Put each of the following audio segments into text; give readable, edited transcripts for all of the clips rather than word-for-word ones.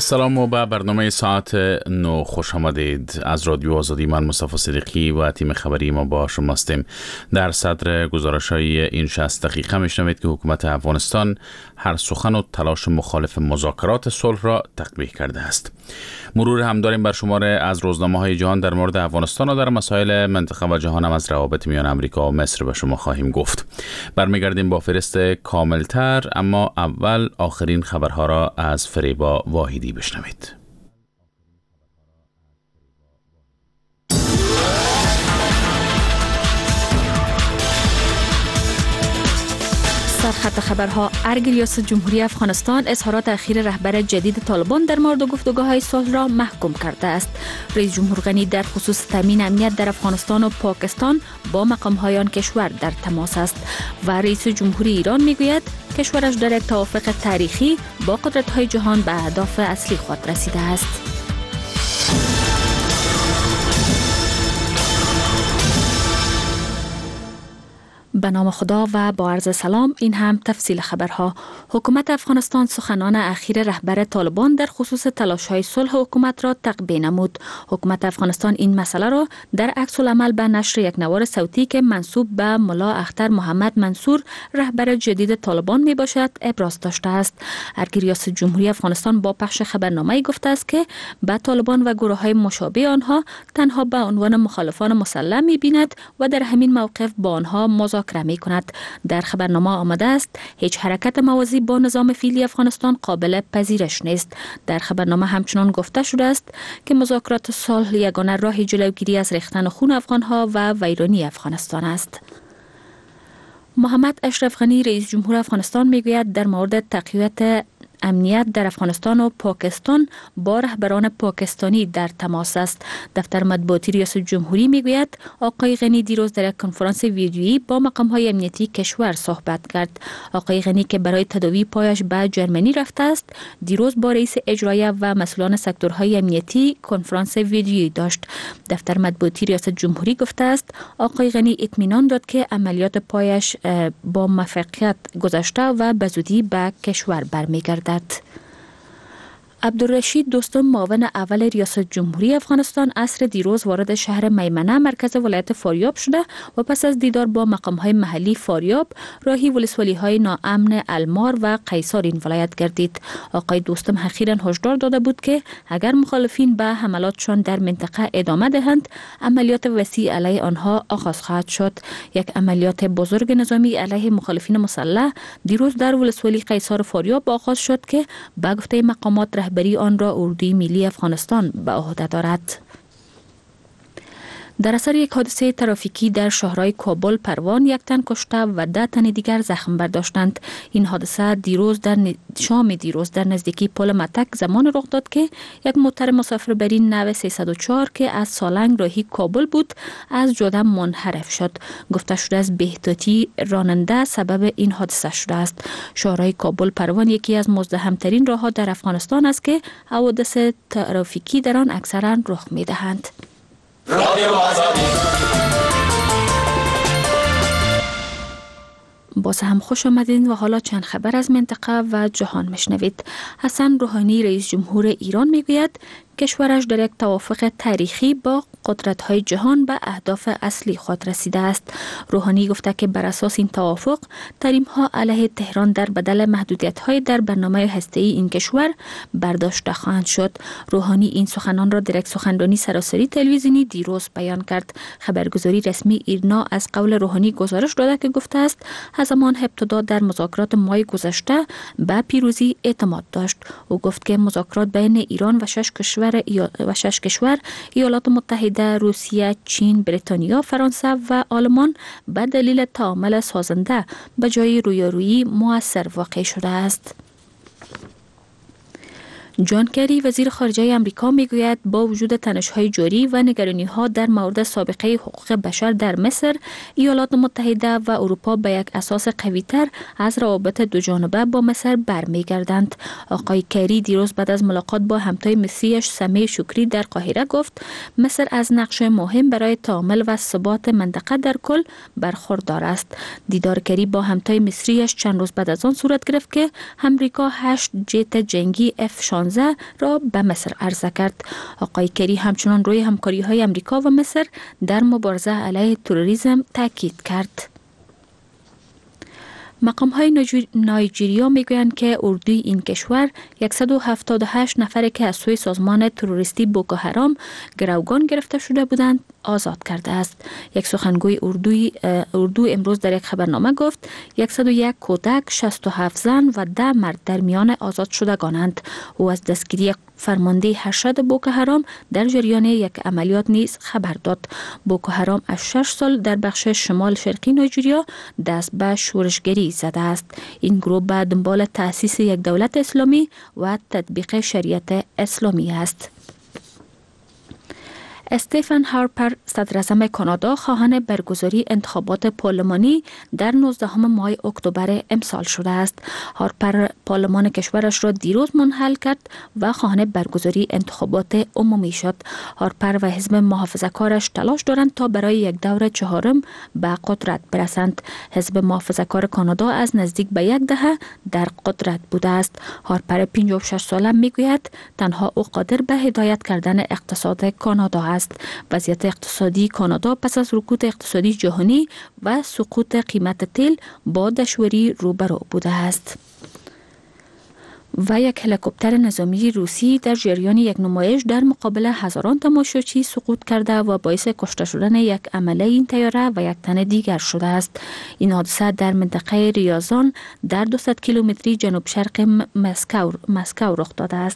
سلام و به برنامه ساعت 9 خوش آمدید. از رادیو آزادی من مصطفی صدیقی و تیم خبری ما با شما هستیم. در صدر گزارش‌های این 60 دقیقه میشنوید که حکومت افغانستان هر سخن و تلاش مخالف مذاکرات صلح را تقبیح کرده است. مرور هم داریم بر شماره از روزنامه‌های جهان در مورد افغانستان و در مسائل منطقه و جهان هم از روابط میان امریکا و مصر به شما خواهیم گفت. برمیگردیم با فهرست کاملتر، اما اول آخرین خبرها را از فریبا واحدی بشنوید. سرخط خبرها: ارگ ریاست جمهوری افغانستان اظهارات اخیر رهبر جدید طالبان در مورد گفتگوهای صلح را محکوم کرده است. رئیس جمهور غنی در خصوص تامین امنیت در افغانستان و پاکستان با مقام‌های آن کشور در تماس است و رئیس جمهوری ایران میگوید کشورش در یک توافق تاریخی با قدرت‌های جهان به اهداف اصلی خود رسیده است. به نام خدا و با عرض سلام. این هم تفصیل خبرها. حکومت افغانستان سخنان اخیر رهبر طالبان در خصوص تلاش‌های صلح حکومت را تقبیح نمود. حکومت افغانستان این مسئله را در عکس العمل به نشر یک نوار صوتی که منسوب به ملا اختر محمد منصور رهبر جدید طالبان می باشد ابراز داشته است. ارگ ریاست جمهوری افغانستان با پخش خبرنامه‌ای گفته است که به طالبان و گروه‌های مشابه آنها تنها به عنوان مخالفان مسلح می‌بیند و در همین موقف با آنها مذاکره می کند. در خبرنامه آمده است هیچ حرکت موازی با نظام فعلی افغانستان قابل پذیرش نیست. در خبرنامه همچنان گفته شده است که مذاکرات صلح یگانه راه جلوگیری از ریختن خون افغانها و ویرانی افغانستان است. محمد اشرف غنی رئیس جمهور افغانستان میگوید در مورد تقویت امنیت در افغانستان و پاکستان با رهبران پاکستانی در تماس است. دفتر مطبوعاتی ریاست جمهوری میگوید آقای غنی دیروز در یک کنفرانس ویدیویی با مقام‌های امنیتی کشور صحبت کرد. آقای غنی که برای تداوی پایش به جرمنی رفته است، دیروز با رئیس اجرایی و مسئولان سکتورهای امنیتی کنفرانس ویدیویی داشت. دفتر مطبوعاتی ریاست جمهوری گفته است آقای غنی اطمینان داد که عملیات پایش با موفقیت گذشته و به زودی به کشور برمیگردد. عبدالرشید دوستم معاون اول ریاست جمهوری افغانستان عصر دیروز وارد شهر میمنه مرکز ولایت فاریاب شده و پس از دیدار با مقام‌های محلی فاریاب راهی ولسوالی‌های ناامن المار و قیصار این ولایت گردید. آقای دوستم اخیراً هشدار داده بود که اگر مخالفین به حملاتشان در منطقه ادامه دهند عملیات وسیع علیه آنها آغاز خواهد شد. یک عملیات بزرگ نظامی علیه مخالفین مسلح دیروز در ولسوالی قیصار فاریاب آغاز شد که به گفته مقامات رهبری آن را اردوی ملی افغانستان به عهده دارد. در اثر یک حادثه ترافیکی در شهرهای کابل، پروان یک تن کشته و 10 تن دیگر زخم برداشتند. این حادثه شام دیروز در نزدیکی پل متک زمان رخ داد که یک موتر مسافربرین نو 304 که از سالنگ راهی کابل بود از جاده منحرف شد. گفته شده از بی‌احتیاطی راننده سبب این حادثه شده است. شهرهای کابل، پروان یکی از مزدحم‌ترین راه‌ها در افغانستان است که حوادث ترافیکی در آن اکثرا رخ می‌دهند. باز هم خوش آمدین و حالا چند خبر از منطقه و جهان میشنوید. حسن روحانی رئیس جمهور ایران میگوید کشورش در یک توافق تاریخی با قدرت‌های جهان به اهداف اصلی خود رسیده است. روحانی گفته که بر اساس این توافق تحریم‌ها علیه تهران در بدل محدودیت‌های در برنامه هسته‌ای این کشور برداشته خواهند شد. روحانی این سخنان را در یک سخنرانی سراسری تلویزیونی دیروز بیان کرد. خبرگزاری رسمی ایرنا از قول روحانی گزارش داده که گفته است از زمان ابتدا در مذاکرات ماه گذشته به پیروزی اعتماد داشت. او گفت که مذاکرات بین ایران و 6 کشور ایالات متحده، روسیه، چین، بریتانیا، فرانسه و آلمان به دلیل تعامل سازنده به جای رویارویی مؤثر واقع شده است. جان کری وزیر خارجه آمریکا میگوید با وجود تنش‌های جاری و نگرانی‌ها در مورد سابقه حقوق بشر در مصر، ایالات متحده و اروپا به یک اساس قوی‌تر از روابط دو جانبه با مصر برمیگردند. آقای کری دیروز بعد از ملاقات با همتای مصریش سمیع شکری در قاهره گفت مصر از نقش مهم برای تعامل و ثبات منطقه در کل برخوردار است. دیدار کری با همتای مصریش چند روز بعد از آن صورت گرفت که آمریکا 8 جت جنگی F-16 2016 را به مصر عرضه کرد. آقای کری همچنان روی همکاری‌های امریکا و مصر در مبارزه علیه تروریسم تاکید کرد. مقام‌های نایجیریا میگویند که اردوی این کشور 178 نفر که از سوی سازمان تروریستی بوکو حرام گروگان گرفته شده بودند آزاد کرده است. یک سخنگوی اردو امروز در یک خبرنامه گفت 101 کودک، 67 زن و 10 مرد در میان آزاد شدگانند. او از دستگیری فرمانده ارشد بوکو حرام در جریان یک عملیات نیز خبر داد. بوکو حرام از 6 سال در بخش شمال شرقی نایجیریا دست به شورشگری زده است. این گروه به دنبال تأسیس یک دولت اسلامی و تطبیق شریعت اسلامی است. استیفن هارپر صدراعظم کانادا خواهان برگزاری انتخابات پارلمانی در 19 ماه اکتبر امسال شده است. هارپر پارلمان کشورش را دیروز منحل کرد و خواهان برگزاری انتخابات عمومی شد. هارپر و حزب محافظه‌کارش تلاش دارند تا برای یک دور چهارم به قدرت برسند. حزب محافظه‌کار کانادا از نزدیک به یک دهه در قدرت بوده است. هارپر 56 ساله میگوید تنها او قادر به هدایت کردن اقتصاد کانادا است. وضعیت اقتصادی کانادا پس از رکود اقتصادی جهانی و سقوط قیمت تیل با دشواری روبرو بوده است. و یک هلیکوپتر نظامی روسی در جریان یک نمایش در مقابل هزاران تماشاچی سقوط کرده و باعث کشته شدن یک عمله این طیاره و یک تن دیگر شده است. این حادثه در منطقه ریازان در 200 کیلومتری جنوب شرق مسکو رخ داده است.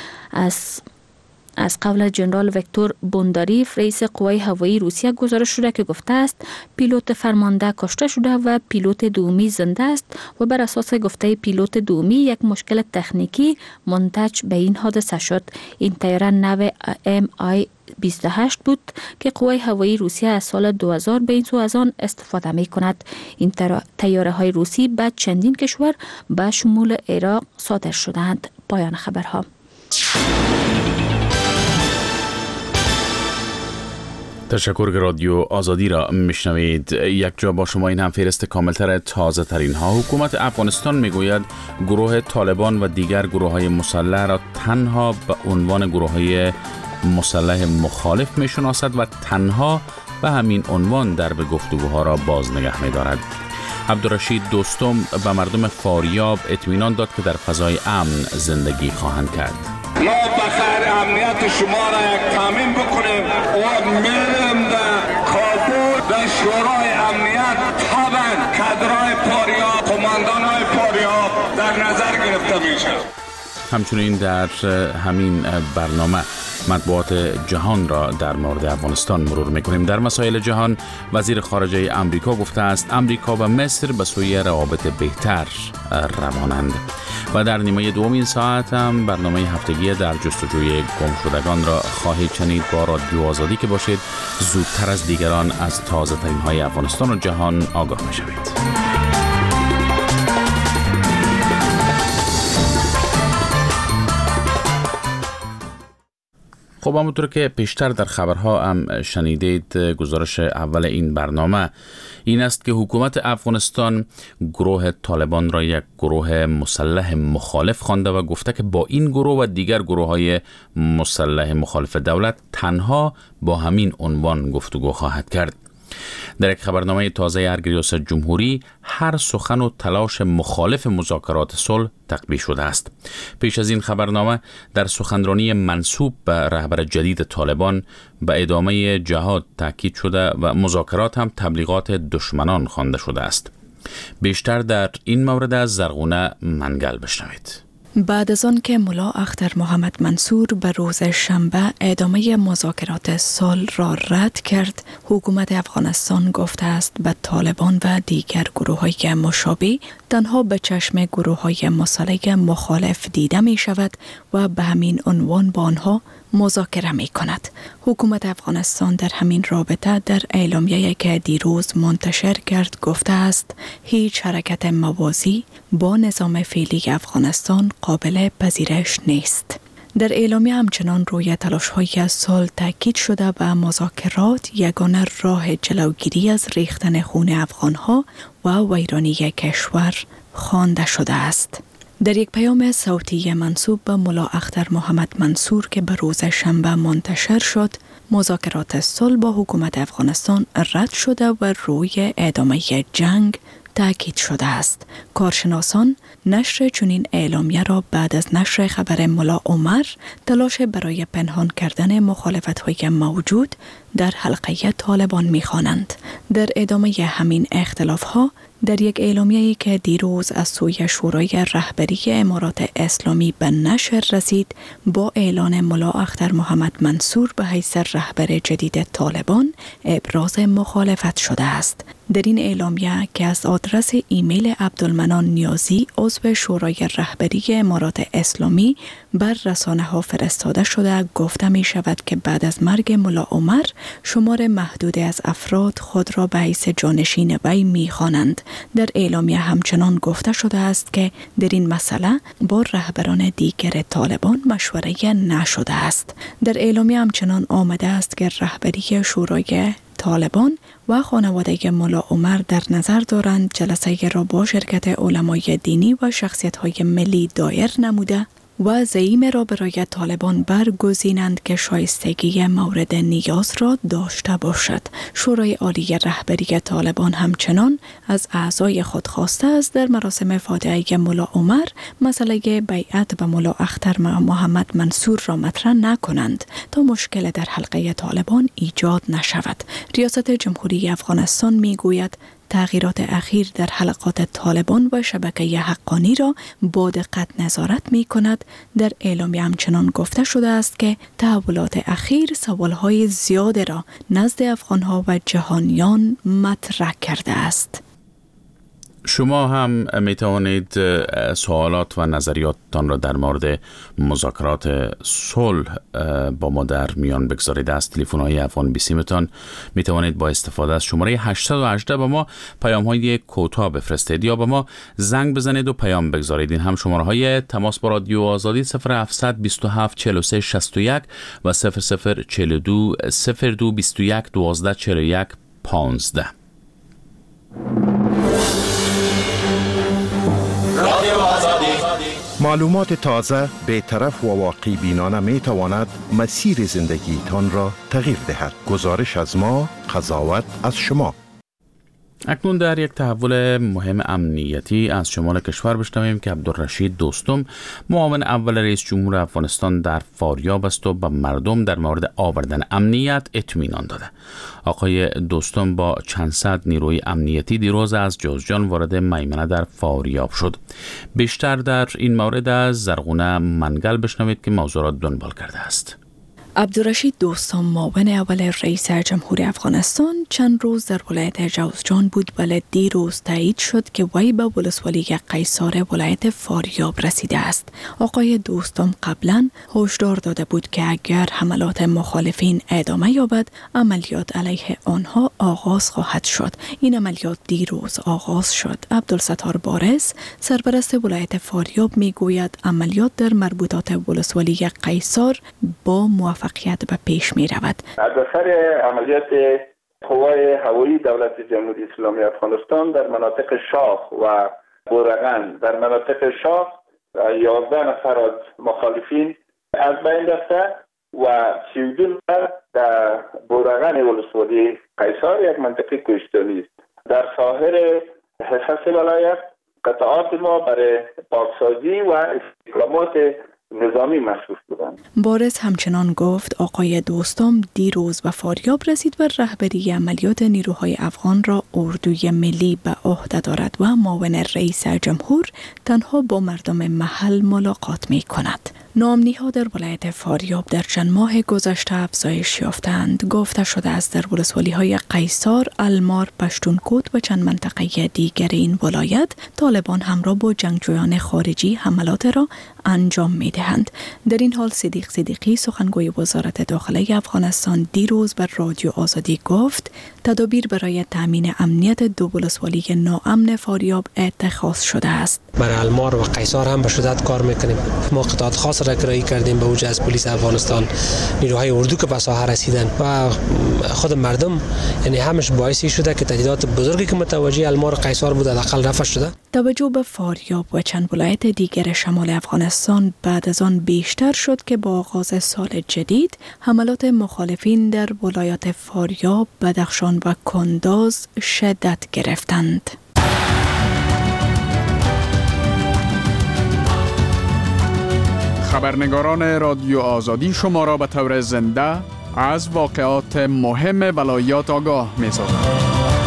از قول جنرال ویکتور بونداریف رئیس قوای هوایی روسیه گزارش شده که گفته است پیلوت فرمانده کشته شده و پیلوت دومی زنده است و بر اساس گفته پیلوت دومی یک مشکل تکنیکی منتج به این حادثه شد. این طیاره نو Mi-28 بود که قوای هوایی روسیه از سال 2000 به این سو از آن استفاده می کند. این طیاره های روسی به چندین کشور به شمول عراق صادر شدند. پایان خبرها. تشکر که رادیو آزادی را میشنوید. یک جا با شما این هم فهرست کاملتر تازه ترین ها. حکومت افغانستان میگوید گروه طالبان و دیگر گروه های مسلح را تنها به عنوان گروه های مسلح مخالف میشناسد و تنها به همین عنوان در به گفتگوها را باز نگه میدارد. عبدالرشید دوستم به مردم فاریاب اطمینان داد که در فضای امن زندگی خواهند کرد. ما بخیر امنیت شما را یک تامین بکنیم و میریم در کابل در شورای امنیت طبعا کادرهای فاریاب، قماندانهای فاریاب در نظر گرفته میشه. همچنین در همین برنامه مطبوعات جهان را در مورد افغانستان مرور میکنیم. در مسائل جهان وزیر خارجه امریکا گفته است امریکا و مصر به سوی روابط بهتر روانند. و در نیمه دوم این ساعت هم برنامه هفتگی در جستجوی گم شدگان را خواهید شنید با رادیو آزادی که باشید زودتر از دیگران از تازه ترین های افغانستان و جهان آگاه میشوید. خب همونطور که پیشتر در خبرها هم شنیدید گزارش اول این برنامه این است که حکومت افغانستان گروه طالبان را یک گروه مسلح مخالف خوانده و گفته که با این گروه و دیگر گروه های مسلح مخالف دولت تنها با همین عنوان گفتگو خواهد کرد. در یک خبرنامه تازه ارگ ریاست جمهوری هر سخن و تلاش مخالف مذاکرات صلح تقبیح شده است. پیش از این خبرنامه در سخنرانی منسوب به رهبر جدید طالبان به ادامه جهاد تاکید شده و مذاکرات هم تبلیغات دشمنان خوانده شده است. بیشتر در این مورد از زرغونه منگل بشنوید. بعد از آن که ملا اختر محمد منصور به روز شنبه ادامه مذاکرات صلح را رد کرد، حکومت افغانستان گفته است به طالبان و دیگر گروه‌های مشابه تنها به چشم گروه‌های مسلح مخالف دیده می شود و به همین عنوان با آنها مذاکره می کند. حکومت افغانستان در همین رابطه در اعلامیه‌ای که دیروز منتشر کرد گفته است هیچ حرکت موازی با نظام فعلی افغانستان قابل پذیرش نیست. در اعلامیه همچنان روی تلاش‌های صلح تاکید شده به مذاکرات یگانه راه جلوگیری از ریختن خون افغان‌ها و ویرانی کشور خوانده شده است. در یک پیام صوتی منسوب به ملا اختر محمد منصور که به روز شنبه منتشر شد، مذاکرات صلح با حکومت افغانستان رد شده و روی ادامه جنگ تاکید شده است. کارشناسان نشر چنین اعلامیه را بعد از نشر خبر ملا عمر تلاش برای پنهان کردن مخالفت‌های موجود در حلقه طالبان می‌خوانند. در ادامه همین اختلاف‌ها در یک اعلامیه‌ای که دیروز از سوی شورای رهبری امارات اسلامی به نشر رسید، با اعلان ملا اختر محمد منصور به حیث رهبر جدید طالبان ابراز مخالفت شده است. در این اعلامیه که از آدرس ایمیل عبدالمنان نیازی عضو شورای رهبری امارات اسلامی بر رسانه‌ها فرستاده شده، گفته می شود که بعد از مرگ ملا عمر شمار محدودی از افراد خود را به حیث جانشین وی می خوانند. در اعلامیه همچنان گفته شده است که در این مسئله با رهبران دیگر طالبان مشوره نشده است. در اعلامیه همچنان آمده است که رهبری شورای طالبان و خانواده ملا عمر در نظر دارند جلسه را با شرکت علمای دینی و شخصیت‌های ملی دایر نموده و زعیم را برای طالبان برگزینند که شایستگی مورد نیاز را داشته باشد. شورای عالی رهبری طالبان همچنان از اعضای خود خواسته است در مراسم فاتحه ملا عمر مسئله بیعت به ملا اختر محمد منصور را مطرح نکنند تا مشکل در حلقه طالبان ایجاد نشود. ریاست جمهوری افغانستان میگوید تغییرات اخیر در حلقات طالبان و شبکه حقانی را با دقت نظارت می کند. در اعلامیه همچنان گفته شده است که تحولات اخیر سوالهای زیاد را نزد افغانها و جهانیان مطرح کرده است. شما هم می توانید سوالات و نظریاتتان را در مورد مذاکرات صلح با ما در میان بگذارید. از تلفن‌های افغان بیسیمتان می توانید با استفاده از شماره 818 به ما پیام‌های کوتاه بفرستید یا به ما زنگ بزنید و پیام بگذارید. این هم شماره‌های تماس با رادیو آزادی 0727 43 61 و 0042 02 21 12 41 15. معلومات تازه، بی‌طرف و واقع بینانه می تواند مسیر زندگیتان را تغییر دهد. گزارش از ما، قضاوت از شما. اکنون در یک تحول مهم امنیتی از شمال کشور بشنویم که عبدالرشید دوستم معاون اول رئیس جمهور افغانستان در فاریاب است و به مردم در مورد آوردن امنیت اطمینان داده. آقای دوستم با چند صد نیروی امنیتی دیروز از جوزجان وارد میمنه در فاریاب شد. بیشتر در این مورد از زرغونه منگل بشنوید که موضوع را دنبال کرده است. عبدالرشید دوستم معاون اول رئیس جمهور افغانستان چند روز در ولایت جوزجان بود، ولی دیروز تایید شد که وی به ولسوالی قیصار ولایت فاریاب رسیده است. آقای دوستم قبلا هشدار داده بود که اگر حملات مخالفین ادامه یابد عملیات علیه آنها آغاز خواهد شد. این عملیات دیروز آغاز شد. عبدالستار بارز سرپرست ولایت فاریاب میگوید عملیات در مربوطات ولسوالی قیصار با موفقیت به پیش می رود. از اثر عملیات قوای هوایی دولت جمهوری اسلامی افغانستان در مناطق شاخ و بورغن، در مناطق شاخ 11 نفر از مخالفین از بین رفته و 32 نفر در بورغن ولسوالی قیصار، یک منطقه کوهستانی است. در ساحل حصص ولایت قطعات ما برای پاکسازی و استحکامات نظامی مصروف بودند. بارز همچنان گفت آقای دوستم دیروز به فاریاب رسید و رهبری عملیات نیروهای افغان را اردوی ملی به عهده دارد و معاون رئیس جمهور تنها با مردم محل ملاقات می کند. ناامنی‌ها در ولایت فاریاب در چند ماه گذشته افزایش یافتند. گفته شده است در ولسوالی‌های قیصار، المار، پشتونکوت و چند منطقه دیگر این ولایت طالبان همراه با جنگجویان خارجی حملات را انجام می‌دهند. در این حال صدیق صدیقی سخنگوی وزارت داخله افغانستان دیروز بر رادیو آزادی گفت تدابیر برای تامین امنیت دو ولسوالی ناامن فاریاب اتخاذ شده است. برای المار و قیصار هم به شدت کار می‌کنیم. ما قطعات خاص را کرایه کردیم به وجه از پلیس افغانستان، نیروهای اردو که به ساحه رسیدن و خود مردم، یعنی همش باعثی شده که تهدیدات بزرگی که متوجه المار قیصر بود حداقل رفع شده. توجه به فاریاب و چند ولایت دیگر شمال افغانستان بعد از آن بیشتر شد که با آغاز سال جدید حملات مخالفین در ولایات فاریاب، بدخشان و کنداز شدت گرفتند. خبرنگاران رادیو آزادی شما را به طور زنده از واقعات مهم ولایات آگاه می‌سازند.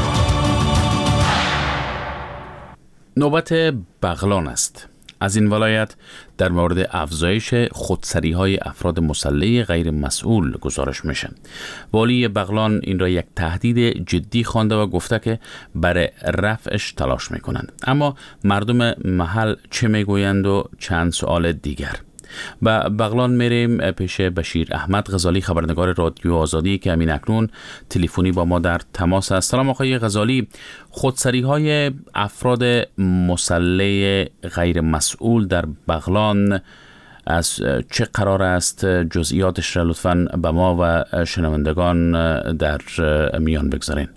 نوبت بغلان است. از این ولایت در مورد افزایش خودسری‌های افراد مسلح غیر مسئول گزارش میشه. والی بغلان این را یک تهدید جدی خوانده و گفته که برای رفعش تلاش میکنند. اما مردم محل چه میگویند و چند سوال دیگر. به بغلان میریم پیش بشیر احمد غزالی، خبرنگار رادیو آزادی که همین اکنون تلفنی با ما در تماس است. سلام آقای غزالی، خودسری‌های افراد مسلح غیر مسئول در بغلان از چه قرار است؟ جزئیاتش را لطفاً به ما و شنوندگان در میان بگذارین.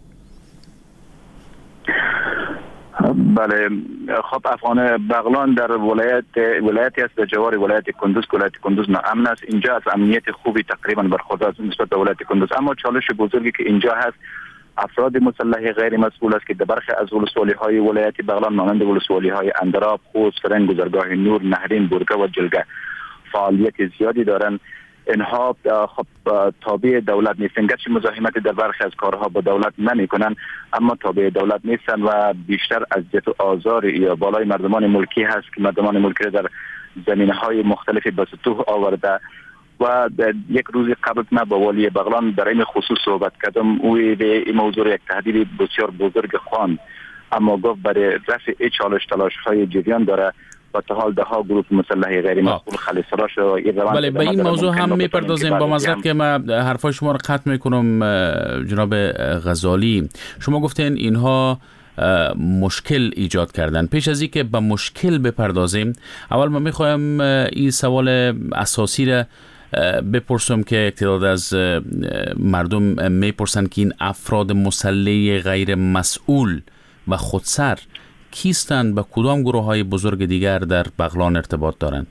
بله، خب افغان بغلان در ولایتی است در جوار ولایت کندوز. ولایت کندوز ناامن است. اینجا از امنیت خوبی تقریبا برخوردار است نسبت به ولایت کندوز، اما چالش بزرگی که اینجا هست افراد مسلح غیر مسئول است که در برخی از ولسوالی‌های ولایت بغلان مانند ولسوالی‌های اندراب، خوست، فرنگ، گذرگاه نور، نهرین، برگه و جلگه فعالیت زیادی دارند. اینها خب تابع دولت نیستند، گرچه مزاحمت در برخی از کارها با دولت نمی‌کنند، اما تابع دولت نیستند و بیشتر از اذیت و آزار یا بالای مردمان ملکی هست که مردمان ملکی در زمینه‌های مختلفی به سطوح آورده. و یک روز قبل من با والی بغلان در این خصوص صحبت کردم. او این موضوع یک تهدید بسیار بزرگ خواند، اما گفت برای رفع چالش تلاش‌های جریان داره و تا حال ده ها گروه مسلح غیر مسئول خلیصلاش و ایران. بله، به این موضوع هم میپردازیم. با معذرت که من حرفای شما رو قطع میکنم جناب غزالی، شما گفتین اینها مشکل ایجاد کردن. پیش از اینکه به مشکل بپردازیم، اول من میخوایم این سوال اساسی را بپرسم که تعداد از مردم میپرسن که این افراد مسلح غیر مسئول و خودسر کیستند؟ به کدام گروه های بزرگ دیگر در بغلان ارتباط دارند؟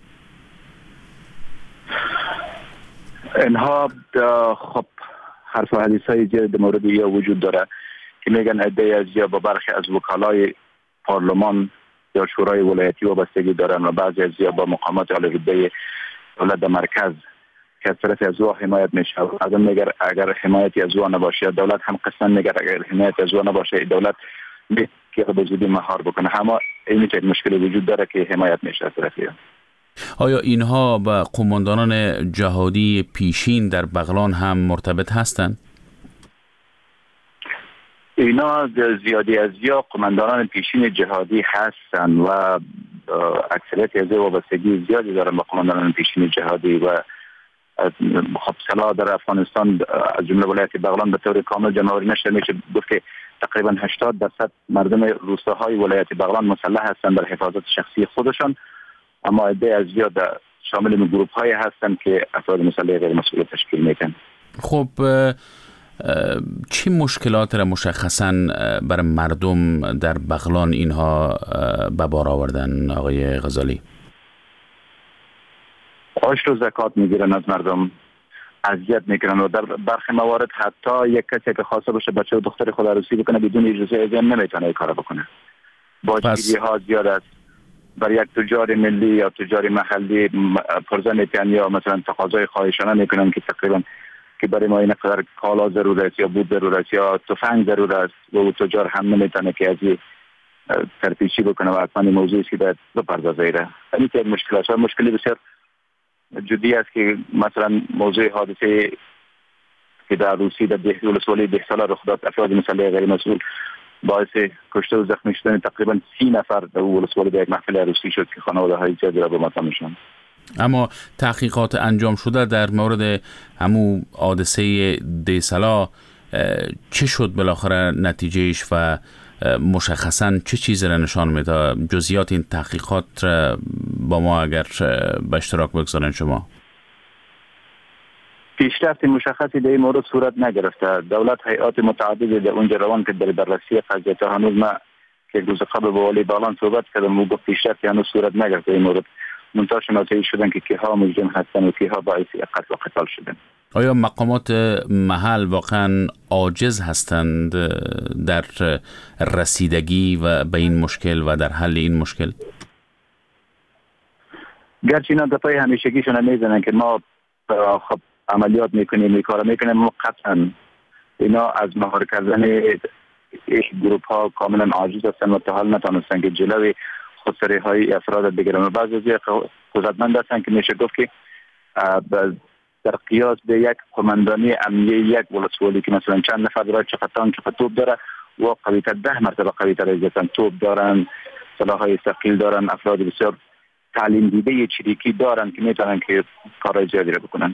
اینها خب حرف و حدیث های زیاد در مورد یا وجود داره که میگن عده از یا با برخی از وکالای پارلمان یا شورای ولایتی وابستگی دارن و بعضی از یا با مقامات عالی رتبه دولت در مرکز که از طرف از او حمایت میشه. آدم میگه اگر حمایتی از او نباشه، دولت هم قسم میگه اگر حمایت از او نباشه دولت که به زودی مهار بکنه. اما این مشکل وجود داره که حمایت میشه از طرف. آیا اینها با قماندانان جهادی پیشین در بغلان هم مرتبط هستند؟ اینا زیادی از یا قماندانان پیشین جهادی هستند و اکثریت از وابستگی زیادی دارن با قماندانان پیشین جهادی و خب سلاح در افغانستان از جمله ولایت بغلان به طور کامل جمع‌آوری نشده. میشه گفت که تقریبا 80% مردم روستاهای ولایت بغلان مسلح هستند در حفاظت شخصی خودشان، اما عده از زیاد شامل این گروه‌های هستند که افراد مسلح غیر مسئول تشکیل میدن. خب چه مشکلات را مشخصاً برای مردم در بغلان اینها به بار آوردن آقای غزالی؟ عشر و زکات میگیرن از مردم، اذیت میکنن و در برخی موارد حتی یک کسی که خواسته باشه بچه و دختر خود عروسی بکنه بدون اجازه اذن نمیتونه این کارو بکنه. باجگیری ها زیاد است. بر یک تجار ملی یا تجار محلی پرزه میتن یا مثلا تقاضای خواهشانه میکنن که تقریبا که برای ما این قدر کالا ضرور است یا بود ضرور است یا تفنگ ضرور است و تجار هم نمیتونه که از این ترپیچی بکنه و حتما موضوعی است که باید بپردازه ایره. این که مشکلی بسیار جدی است که مثلا موضوع حادثه که در روسی در ولسوالی دهساله رخ داد، افراد مسلح غیر مسئول باعث کشته و زخمی شدن تقریبا 30 نفر در ولسوالی در یک محفل عروسی شد که خانواده های زیادی را به ماتم میشن. اما تحقیقات انجام شده در مورد همون حادثه دهساله چه شد بالاخره نتیجهش و مشخصاً چه چیزی را نشان میده؟ جزئیات این تحقیقات را با ما اگر به اشتراک بگذارن شما. پیشرفت مشخصی در این مورد صورت نگرفته. دولت هیئات متعددی در اونجا روان که در بررسی قضیه تا هنوز ما که روز قبل با والی بغلان صحبت کردم و گفت پیشرفت هنوز صورت نگرفته این مورد. منتها شناسایی شدن که کیها مجرم هستن و کیها باعث قتل و قتال شدن. آیا مقامات محل واقعا عاجز هستند در رسیدگی و به این مشکل و در حل این مشکل؟ گرچه اینا دفعه همیشگیشون میزنن که ما خب عملیات میکنیم میکاره میکنیم، ما قطعا اینا از مهار کردن گروپ ها کاملا عاجز هستن و تا حال نتانستن که جلوی خودسری های افراد بگیرن و بعضی از قدرتمند هستن که میشه گفت که در قیاس به یک قماندانی امنیه یک ولسوالی که مثلا چند نفر داره، چقدر تانک چقدر توپ داره و قویتر 10 مرتبه قویتر از توپ دارن، سلاح‌های ثقیل دارن، افراد بسیار تعلیم دیده چریکی دارن که میتونن که کارهای زیادی رو بکنن.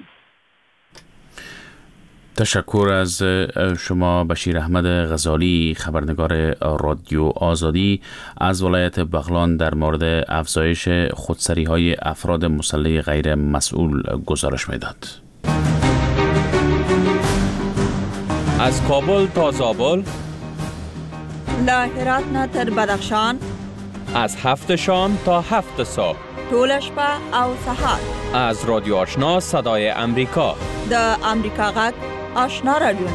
تشکر از شما بشیر احمد غزالی، خبرنگار رادیو آزادی از ولایت بغلان در مورد افزایش خودسری های افراد مسلح غیر مسئول گزارش میداد. از کابل تا زابل، له هرات نه تر بدخشان، از 7 شام تا 7 صبح، طول شپه او سهار، از رادیو آشنا صدای امریکا، د امریکا غږ آشنا رادیو.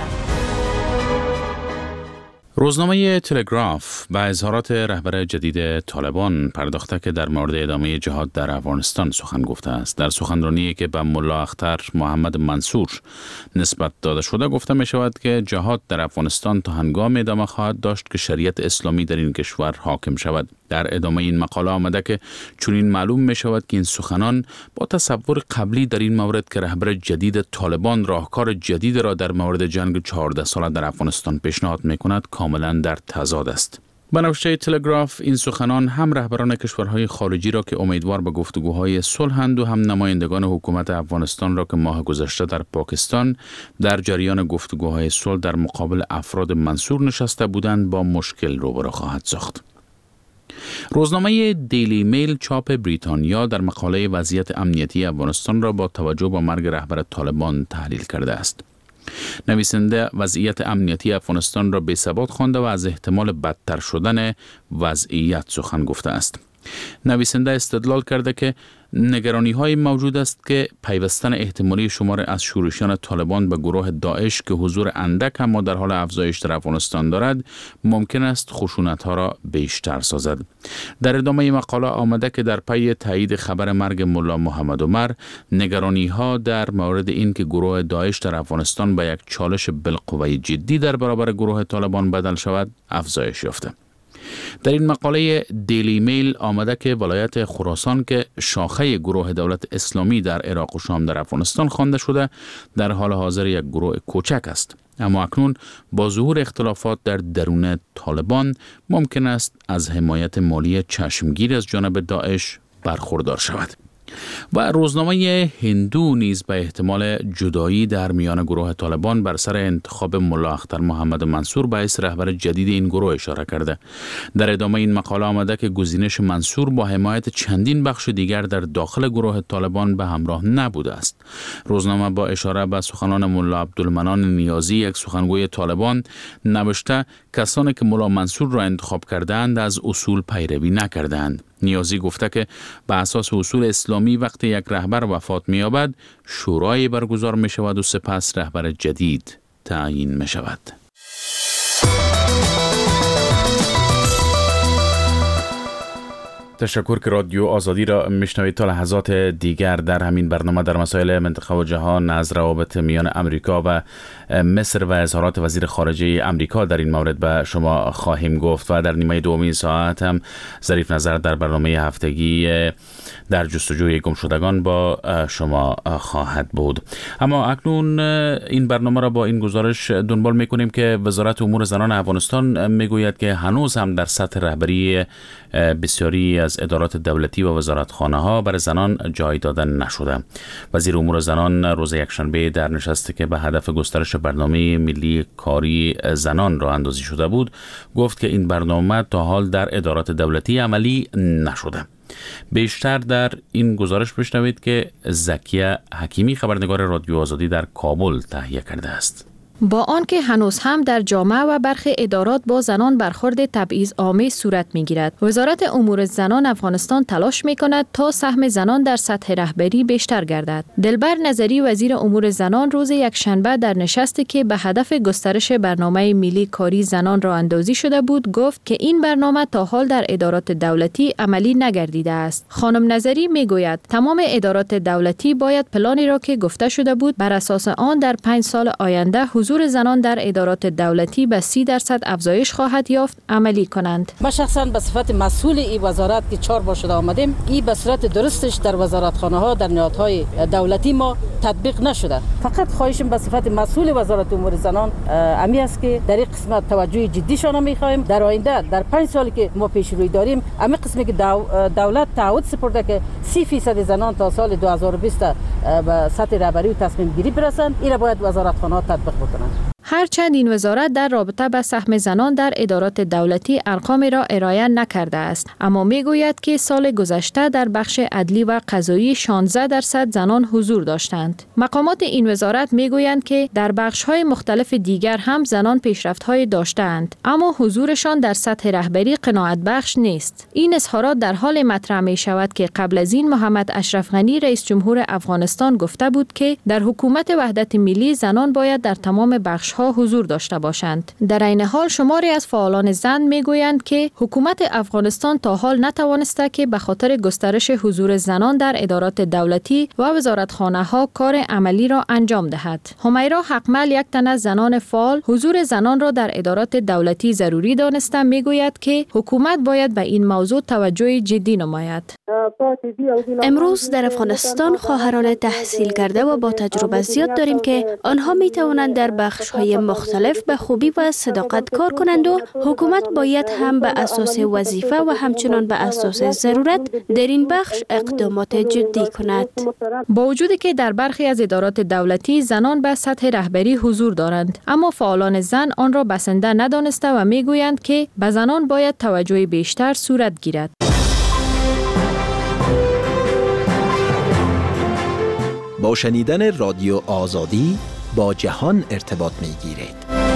روزنامه تلگراف به اظهارات رهبر جدید طالبان پرداخته که در مورد ادامه جهاد در افغانستان سخن گفته است. در سخنرانی که به ملا اختر محمد منصور نسبت داده شده گفته می شود که جهاد در افغانستان تا هنگام ادامه خواهد داشت که شریعت اسلامی در این کشور حاکم شود. در ادامه این مقاله آمده که چنین معلوم می شود که این سخنان با تصور قبلی در این مورد که رهبر جدید طالبان راهکار جدید را در مورد جنگ 14 ساله در افغانستان پیشنهاد می کند کاملا در تضاد است. به نوشته تلگراف این سخنان هم رهبران کشورهای خارجی را که امیدوار به گفتگوهای صلح‌اند و هم نمایندگان حکومت افغانستان را که ماه گذشته در پاکستان در جریان گفتگوهای صلح در مقابل افراد منصور نشسته بودند با مشکل روبرو خواهد ساخت. روزنامه دیلی میل چاپ بریتانیا در مقاله وضعیت امنیتی افغانستان را با توجه به مرگ رهبر طالبان تحلیل کرده است. نویسنده وضعیت امنیتی افغانستان را بی‌ثبات خوانده و از احتمال بدتر شدن وضعیت سخن گفته است. نویسنده استدلال کرده که نگرانی‌های موجود است که پیوستن احتمالی شمار از شورشیان طالبان به گروه داعش که حضور اندک اما در حال افزایش در افغانستان دارد ممکن است خشونت‌ها را بیشتر سازد. در ادامه مقاله آمده که در پی تایید خبر مرگ ملا محمد عمر نگرانی‌ها در مورد این که گروه داعش در افغانستان به یک چالش بالقوه جدی در برابر گروه طالبان بدل شود افزایش یافته. در این مقاله دیلی میل آمده که ولایت خراسان که شاخه گروه دولت اسلامی در عراق و شام در افغانستان خوانده شده در حال حاضر یک گروه کوچک است، اما اکنون با ظهور اختلافات در درون طالبان ممکن است از حمایت مالی چشمگیر از جانب داعش برخوردار شود. و روزنامه هندو نیز به احتمال جدایی در میان گروه طالبان بر سر انتخاب ملا اختر محمد منصور باعث رهبر جدید این گروه اشاره کرده. در ادامه این مقاله آمده که گزینش منصور با حمایت چندین بخش دیگر در داخل گروه طالبان به همراه نبوده است. روزنامه با اشاره به سخنان ملا عبدالمنان نیازی یک سخنگوی طالبان نوشته کسانی که ملا منصور را انتخاب کردند از اصول پیروی نکردند. نیازی گفته که به اساس اصول اسلامی وقتی یک رهبر وفات می‌یابد شورای برگزار می‌شود و سپس رهبر جدید تعیین می‌شود. تشکر که رادیو آزادی را میشنوید. تا لحظات دیگر در همین برنامه در مسائل منطقه و جهان از روابط میان امریکا و مصر و اظهارات وزیر خارجه امریکا در این مورد به شما خواهیم گفت و در نیمه دومین ساعت هم ظریف نظر در برنامه هفتگی در جستجوی گمشدگان با شما خواهد بود. اما اکنون این برنامه را با این گزارش دنبال میکنیم که وزارت امور زنان افغانستان میگوید که هنوز هم در سطح رهبری بسیاری از ادارات دولتی و وزارتخانه ها بر زنان جای داده نشده. وزیر امور زنان روز یکشنبه در نشستی که به هدف گسترش برنامه ملی کاری زنان راه اندازی شده بود گفت که این برنامه تا حال در ادارات دولتی عملی نشده. بیشتر در این گزارش بشنوید که زکیه حکیمی خبرنگار رادیو آزادی در کابل تهیه کرده است. با آنکه هنوز هم در جامعه و برخی ادارات با زنان برخورد تبعیض‌آمیز صورت می‌گیرد، وزارت امور زنان افغانستان تلاش می‌کند تا سهم زنان در سطح رهبری بیشتر گردد. دلبر نظری وزیر امور زنان روز یکشنبه در نشستی که به هدف گسترش برنامه ملی کاری زنان راه اندازی شده بود گفت که این برنامه تا حال در ادارات دولتی عملی نگردیده است. خانم نظری می‌گوید تمام ادارات دولتی باید پلانی را که گفته شده بود بر اساس آن در 5 سال آینده حضور زنان در ادارات دولتی به 30% افزایش خواهد یافت عملی کنند. ما شخصا به صفت مسئول این وزارت که 4 بار شده آمدیم، این به صورت درستش در وزارتخانه ها در نهادهای دولتی ما تطبیق نشده. فقط خواهشم به صفت مسئول وزارت امور زنان امی است که در این قسمت توجه جدی شان می‌خواهیم. در آینده در 5 سالی که ما پیش روی داریم، امی قسمی که دولت تعهد سپرده که 30% زنان تا سال 2020 به سطح رهبری و تصمیم گیری برسند، این را باید وزارتخانه ها تطبیق بکنند. هرچند این وزارت در رابطه با سهم زنان در ادارات دولتی ارقامی را ارائه نکرده است، اما میگوید که سال گذشته در بخش عدلی و قضایی 16% زنان حضور داشتند. مقامات این وزارت میگویند که در بخش‌های مختلف دیگر هم زنان پیشرفت‌های داشتند، اما حضورشان در سطح رهبری قناعت بخش نیست. این اظهارات در حال مطرح می شود که قبل از این محمد اشرف غنی رئیس جمهور افغانستان گفته بود که در حکومت وحدت ملی زنان باید در تمام بخش‌ها حضور داشته باشند. در این حال شماری از فعالان زن میگویند که حکومت افغانستان تا حال نتوانسته که به خاطر گسترش حضور زنان در ادارات دولتی و وزارتخانه‌ها کار عملی را انجام دهد. همیرا حقمل، یک تن از زنان فعال، حضور زنان را در ادارات دولتی ضروری دانسته میگوید که حکومت باید به این موضوع توجه جدی نماید. امروز در افغانستان خواهران تحصیل کرده و با تجربه زیاد داریم که آنها می توانند در بخش‌های مختلف به خوبی و صداقت کار کنند و حکومت باید هم به اساس وظیفه و همچنان به اساس ضرورت در این بخش اقدامات جدی کند. با وجودی که در برخی از ادارات دولتی زنان به سطح رهبری حضور دارند، اما فعالان زن آن را بسنده ندانسته و میگویند که به زنان باید توجه بیشتر صورت گیرد. با شنیدن رادیو آزادی با جهان ارتباط می‌گیرید.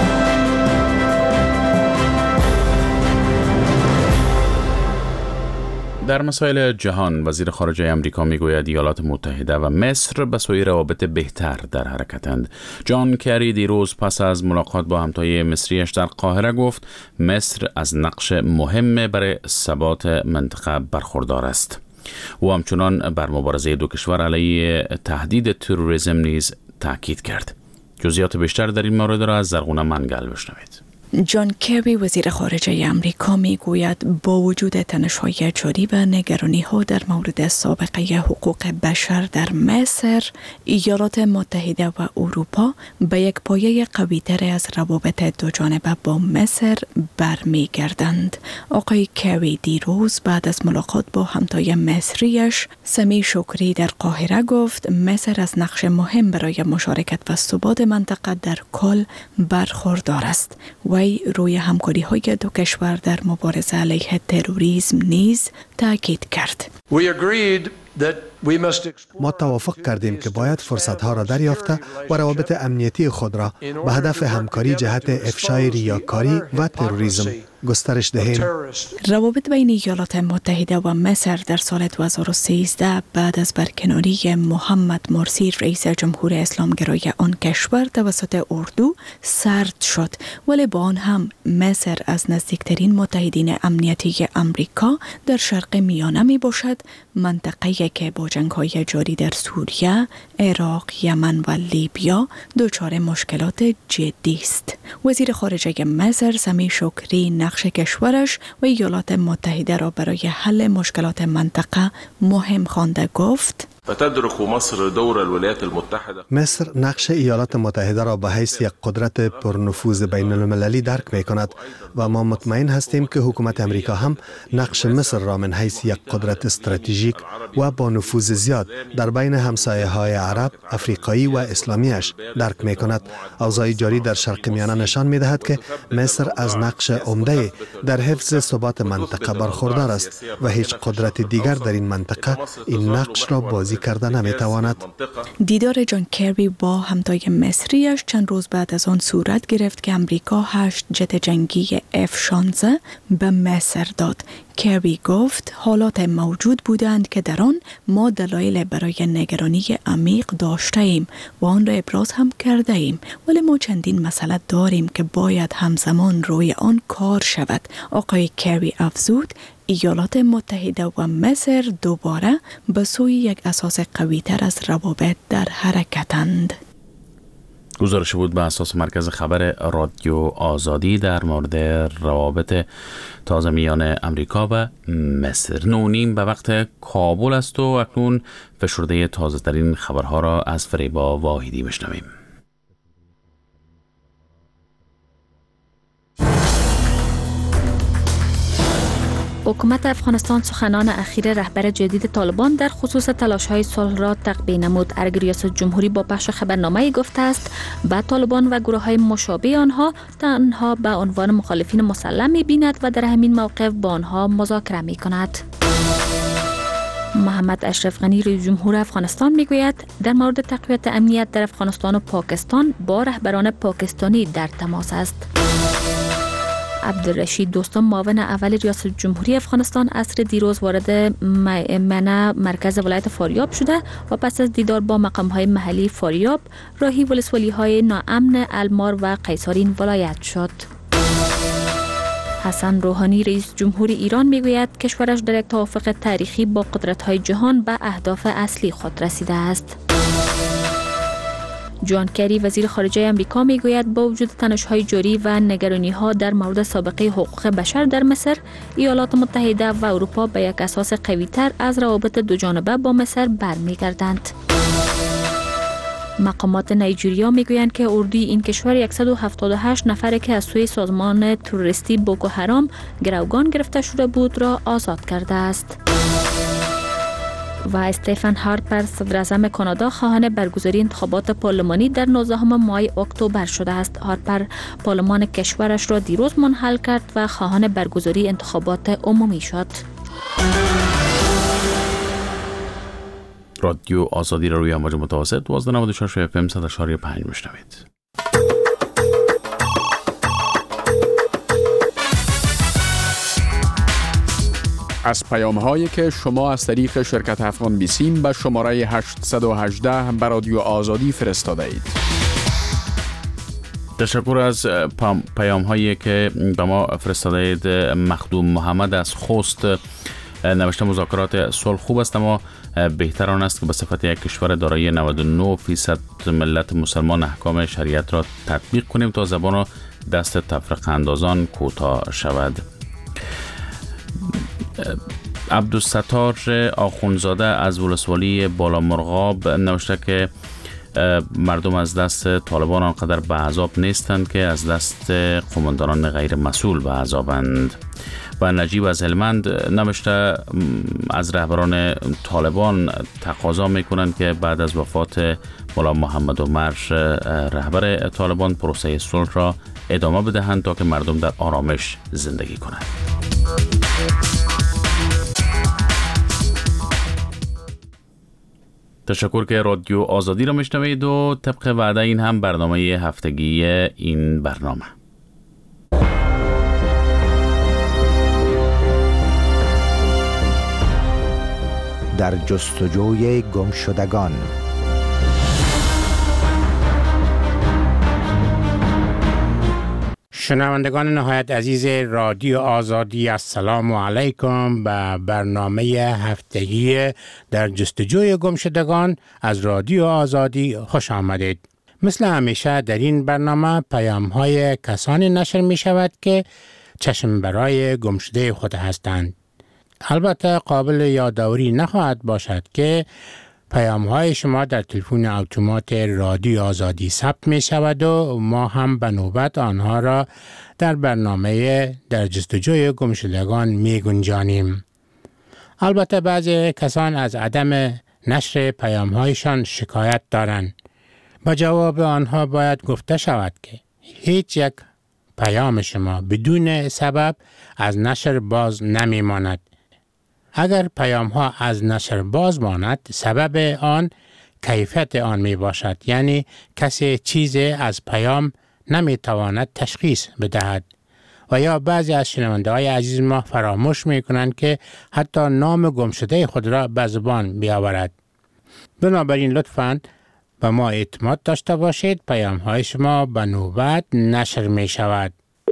در مسائل جهان، وزیر خارجه آمریکا میگوید ایالات متحده و مصر به سوی روابط بهتر در حرکتند. جان کری دیروز پس از ملاقات با همتای مصریش در قاهره گفت مصر از نقش مهم برای ثبات منطقه برخوردار است. او همچنان بر مبارزه دو کشور علیه تهدید تروریسم نیز تاکید کرد. جزئیات بیشتر در این مورد را از زرغونه منگل بشنوید. جان کری وزیر خارجه آمریکا میگوید با وجود تنش‌های جاری و نگرانی‌ها در مورد سابقه حقوق بشر در مصر، ایالات متحده و اروپا به یک پایه قوی‌تر از روابط دوجانبه با مصر برمیگردند. آقای کری دیروز بعد از ملاقات با همتای مصریش سمی شکری در قاهره گفت مصر از نقش مهم برای مشارکت و ثبات منطقه در کل برخوردار است. روی همکاری‌های دو کشور در مبارزه علیه تروریسم نیز تاکید کرد. ما توافق کردیم که باید فرصت‌ها را دریافته و روابط امنیتی خود را به هدف همکاری جهت افشای ریاکاری و تروریسم گسترش دهیم. روابط بین ایالات متحده و مصر در سال 2013 بعد از برکناری محمد مرسی رئیس جمهور اسلامگرای آن کشور توسط اردو سرد شد، ولی با آن هم مصر از نزدیکترین متحدین امنیتی آمریکا در شرق میانه می باشد، منطقه‌ای که با جنگ‌های جاری در سوریه، عراق، یمن و لیبیا دچار مشکلات جدی است. وزیر خارجه مصر سمی شکری نقش کشورش و ایالات متحده را برای حل مشکلات منطقه مهم خوانده گفت: فتدرك مصر دور الولايات المتحدة. مصر نقش ایالات متحده را به حیث یک قدرت پرنفوذ بین المللی درک می کند و ما مطمئن هستیم که حکومت امریکا هم نقش مصر را من حیث یک قدرت استراتژیک و با نفوذ زیاد در بین همسایه های عرب، افریقایی و اسلامیش درک می کند. اوضاع جاری در شرق میانه نشان می دهد که مصر از نقش عمده در حفظ ثبات منطقه برخوردار است و هیچ قدرت دیگر در این منطقه این نقش را بازی کرده نمیتواند. دیدار جان کربی با همتای مصریش چند روز بعد از آن صورت گرفت که امریکا 8 جت جنگی F-16 به مصر داد. کربی گفت حالات موجود بودند که در آن ما دلایل برای نگرانی عمیق داشته ایم و آن را ابراز هم کرده ایم، ولی ما چندین مسئله داریم که باید همزمان روی آن کار شود. آقای کربی افزود ایالات متحده و مصر دوباره به سوی یک اساس قوی تر از روابط در حرکتند. گزارش بود به اساس مرکز خبر رادیو آزادی در مورد روابط تازه میان امریکا و مصر. 9:30 به وقت کابل است و اکنون فشرده تازه ترین خبرها را از فریبا واحدی میشنویم. حکومت افغانستان سخنان اخیر رهبر جدید طالبان در خصوص تلاش‌های صلح را تقویه نمود. ارگ ریاست جمهوری با پخش خبرنامه‌ای گفته است با طالبان و گروه‌های مشابه آنها تنها به عنوان مخالفین مسلم می‌بیند و در همین موقف با آنها مذاکره می‌کند. محمد اشرف غنی رئیس جمهور افغانستان میگوید در مورد تقویت امنیت در افغانستان و پاکستان با رهبران پاکستانی در تماس است. عبدالرشید دوستان معاون اول ریاست جمهوری افغانستان عصر دیروز وارد منع مرکز ولایت فاریاب شده و پس از دیدار با مقام‌های محلی فاریاب راهی ولسوالی‌های ناامن المار و قیصار این ولایت شد. حسن روحانی رئیس جمهور ایران میگوید کشورش در یک توافق تاریخی با قدرت‌های جهان به اهداف اصلی خود رسیده است. جان کری وزیر خارجه امریکا میگوید با وجود تنش‌های جاری و نگرانی‌ها در مورد سابقه حقوق بشر در مصر، ایالات متحده و اروپا به یک اساس قوی‌تر از روابط دو جانبه با مصر برمیگردند. مقامات نایجریا میگویند که اردوی این کشور 178 نفر که از سوی سازمان تروریستی بوکو حرام گروگان گرفته شده بود را آزاد کرده است. و استفن هارپر صدر اعظم کانادا خواهان برگزاری انتخابات پارلمانی در 19 ماه اکتبر شده است. هارپر پارلمان کشورش را دیروز منحل کرد و خواهان برگزاری انتخابات عمومی شد. رادیو آزادی را روی امواج متوسط 1296 FM 100.5 میشنوید. از پیام‌هایی که شما از طریق شرکت افغان بیسیم به شماره 818 به رادیو آزادی فرستاده اید. تشکر از پیام‌هایی که به ما فرستاده اید. مخدوم محمد از خوست نوشته مذاکرات صلح خوب است، اما بهتر آن است که به صفت یک کشور دارای 99% ملت مسلمان احکام شریعت را تطبیق کنیم تا زبان و دست تفرقه اندازان کوتاه شود. عبدالستار آخونزاده از ولسوالی بالامرغاب نوشته که مردم از دست طالبان آنقدر به عذاب نیستند که از دست قماندانان غیر مسئول به عذابند. و نجیب از هلمند نوشته از رهبران طالبان تقاضا میکنند که بعد از وفات مولا محمد عمر رهبر طالبان پروسه صلح را ادامه بدهند تا که مردم در آرامش زندگی کنند. تشکر که رادیو آزادی را میشنوید و طبق وعده این هم برنامه هفتگی این برنامه. در جستجوی گمشدگان. شنوندگان نهایت عزیز رادیو آزادی، السلام علیکم. به برنامه هفتگی در جستجوی گمشدگان از رادیو آزادی خوش آمدید. مثل همیشه در این برنامه پیام‌های کسانی نشر می شود که چشم برای گمشده خود هستند. البته قابل یادآوری نخواهد باشد که پیام های شما در تلفن اتومات رادیو آزادی ثبت می شود و ما هم به نوبت آنها را در برنامه در جستجوی گمشدگان می گنجانیم. البته بعضی کسان از عدم نشر پیام هایشان شکایت دارند. با جواب آنها باید گفته شود که هیچ یک پیام شما بدون سبب از نشر باز نمی ماند. اگر پیام ها از نشر باز ماند، سبب آن کیفیت آن می باشد. یعنی کسی چیزی از پیام نمی تواند تشخیص بدهد. و یا بعضی از شنونده های عزیز ما فراموش می کنند که حتی نام گمشده خود را به زبان بیاورد. بنابراین لطفاً به ما اعتماد داشته باشید، پیام های شما به نوبت نشر می شود.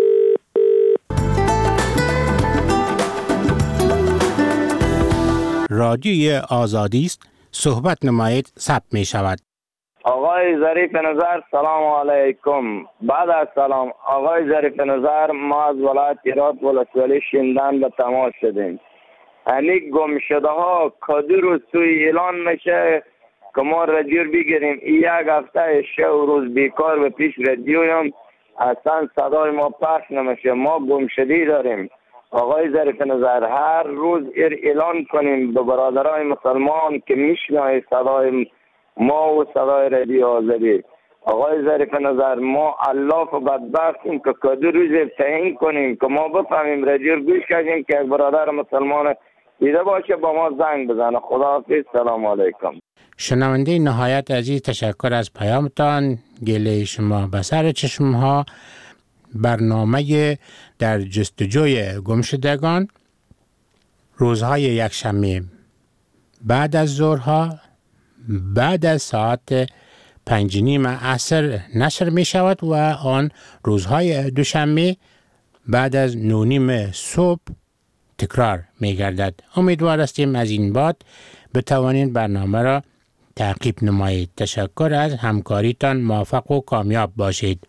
رادیوی آزادی است، صحبت نمایید، ثبت می شود. آقای ظریف نظر سلام علیکم. بعد از سلام آقای ظریف نظر، ما از ولایت هرات ولسوالی شیندن به تماس شدیم. همین گمشده ها کدو روز توی اعلان میشه که ما رادیو بگیریم. یک هفته 6 روز بیکار به پیش رادیویم، اصلا صدای ما پخش نمیشه. ما گمشدگی داریم. آقای ظریف نظر، هر روز اعلان کنیم به برادرای مسلمان که میشنوه صدای ما و صدای رادیو آزادی. آقای ظریف نظر، ما الاف و بدبختیم که کدو روز تعیین کنیم که ما بفهمیم رادیو گوش کنیم که یک برادر مسلمان دیده باشه با ما زنگ بزنه. خداحافظ، سلام علیکم. شنونده نهایت عزیز، تشکر از پیامتان. گله شما به سر چشم ها. برنامه در جستجوی گمشدگان روزهای یکشنبه بعد از ظهرها بعد از ساعت 5:30 عصر نشر می شود و آن روزهای دوشنبه بعد از 9:30 صبح تکرار می گردد. امیدوار هستیم از این بعد بتوانید برنامه را تعقیب نمایید. تشکر از همکاریتان. موفق و کامیاب باشید.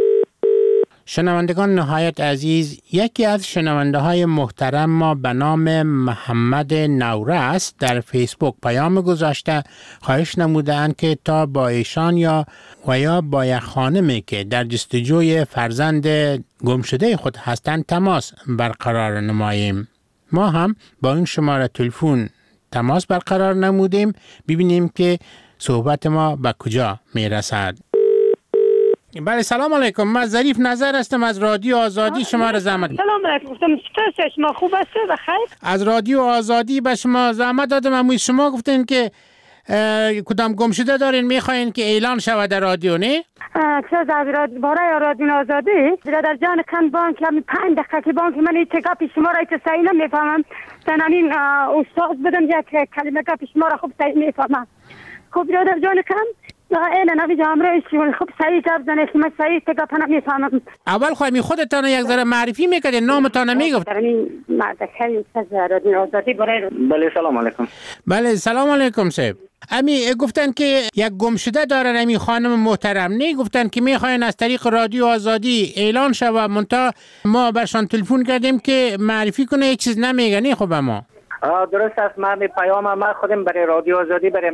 شنوندگان نهایت عزیز، یکی از شنونده های محترم ما به نام محمد نورس در فیسبوک پیام گذاشته، خواهش نمودند که تا با ایشان یا با یک خانمی که در جستجوی فرزند گمشده خود هستند تماس برقرار نماییم. ما هم با این شماره تلفن تماس برقرار نمودیم، ببینیم که صحبت ما به کجا می رسد. بله، سلام علیکم. من ظریف نظر هستم از رادیو آزادی. شما را زحمت سلام علیکم. چطور شما؟ خوب هستید؟ بخیر. از رادیو آزادی به شما زحمت دادم. اما شما گفتین که کدام گمشده دارین میخواین که اعلان شود در رادیو، نه؟ چه برای رادیو آزادی برادر جان کن بانک همین 5 دقیقه که بانک من این گپ شما را که صحیح نمیفهمم. تنانین استاد بدم یک کلمه گپ شما را خوب صحیح میفهمم. خوب برادر جان کن اینا نبی جامره شون خوب صحیح جواب زنه که من صحیح تگا پناه میفهمم. اول خواهی خودتان یک ذره معرفی میکردین، نامتان میگفت. این مردکه رادیو آزادی برای. بله سلام علیکم. بله سلام علیکم صاحب. امی گفتن که یک گمشده دارن امی خانم محترم، نه گفتن که میخواین از طریق رادیو آزادی اعلان شود، منتها ما برشان تلفن کردیم که معرفی کنه، هیچ چیز نمیگه. نه خب ما درست است. من پیام ما خودم برای رادیو آزادی برای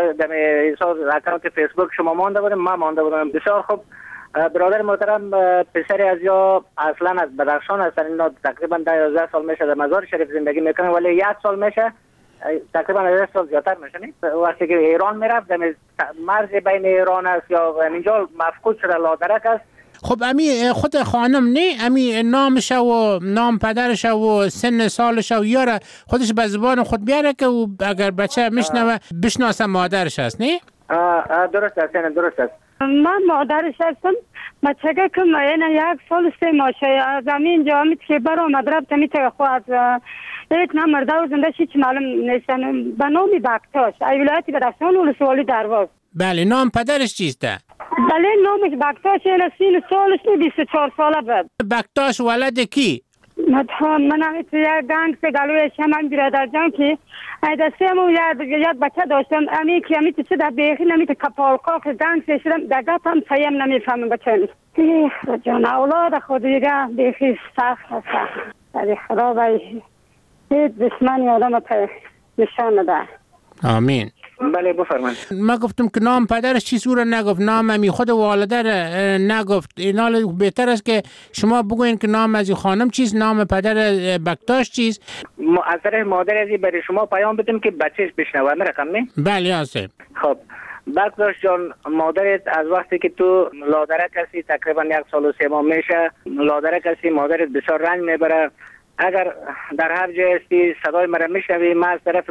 اکانت فیسبوک شما مانده بودم، ما مانده بودم. بسیار خوب. برادر محترم پسری از یا اصلا از بدخشان هستن، اینا تقریبا 11 سال میشه در مزار شریف زندگی میکنن، ولی 1 سال میشه تقریبا 10 سال زیادتر میشه. وقتی که ایران میرفت مرز بین ایران است یا اینجا مفقود شده لادرک است. خب امی خود خانم نه امی نامش و نام پدرش و سن سالش و یاره خودش به زبان خود بیاره که اگر بچه میشنوه بشناسه مادرش است، نه؟ درست است، درست است. من مادرش هستم. بچه که من 1 سال 3 ماشه از همین جامعه که برام مدرب تمیته خواهد یک نمرده و زنده هیچ معلوم نیستن. به نام بکتاش ولایت بدخشان ولسوالی درواز. بله، نام پدرش چیسته؟ بله نامش بکتاش سین سالش 24 ساله بود. بکتاش ولد کی؟ من یک گنگ سگلوی شمن برادر جان که دستمو یک بچه داشتم امی که امی چه در بیخی نمیته کپالقا که گنگ سشدم دقیقا هم سیم نمیفهمم بچه نیست. جان اولاد خود دیگه بیخی سخت هست. در خدا باید هیچ دشمنی آدم نشان نده. آمین. بله بفرمایید. ما گفتم که نام پدرش چی سوره نگفت، نام امی خود والده نگفت. اینا بهتر است که شما بگوین که نام از خانم چیست، نام پدر بکتاش چیست. از طرف مادر ازی برای شما پیام بدیم که بچهش بشنوه رقم نه؟ بله هستم. خب بکتاش جان، مادرت از وقتی که تو لادرک هستی تقریبا 1 سال و 3 ماه میشه لادرک هستی، مادرت بسیار رنج میبره. اگر در هر جای هستی صدای مرا میشنوی، من از طرف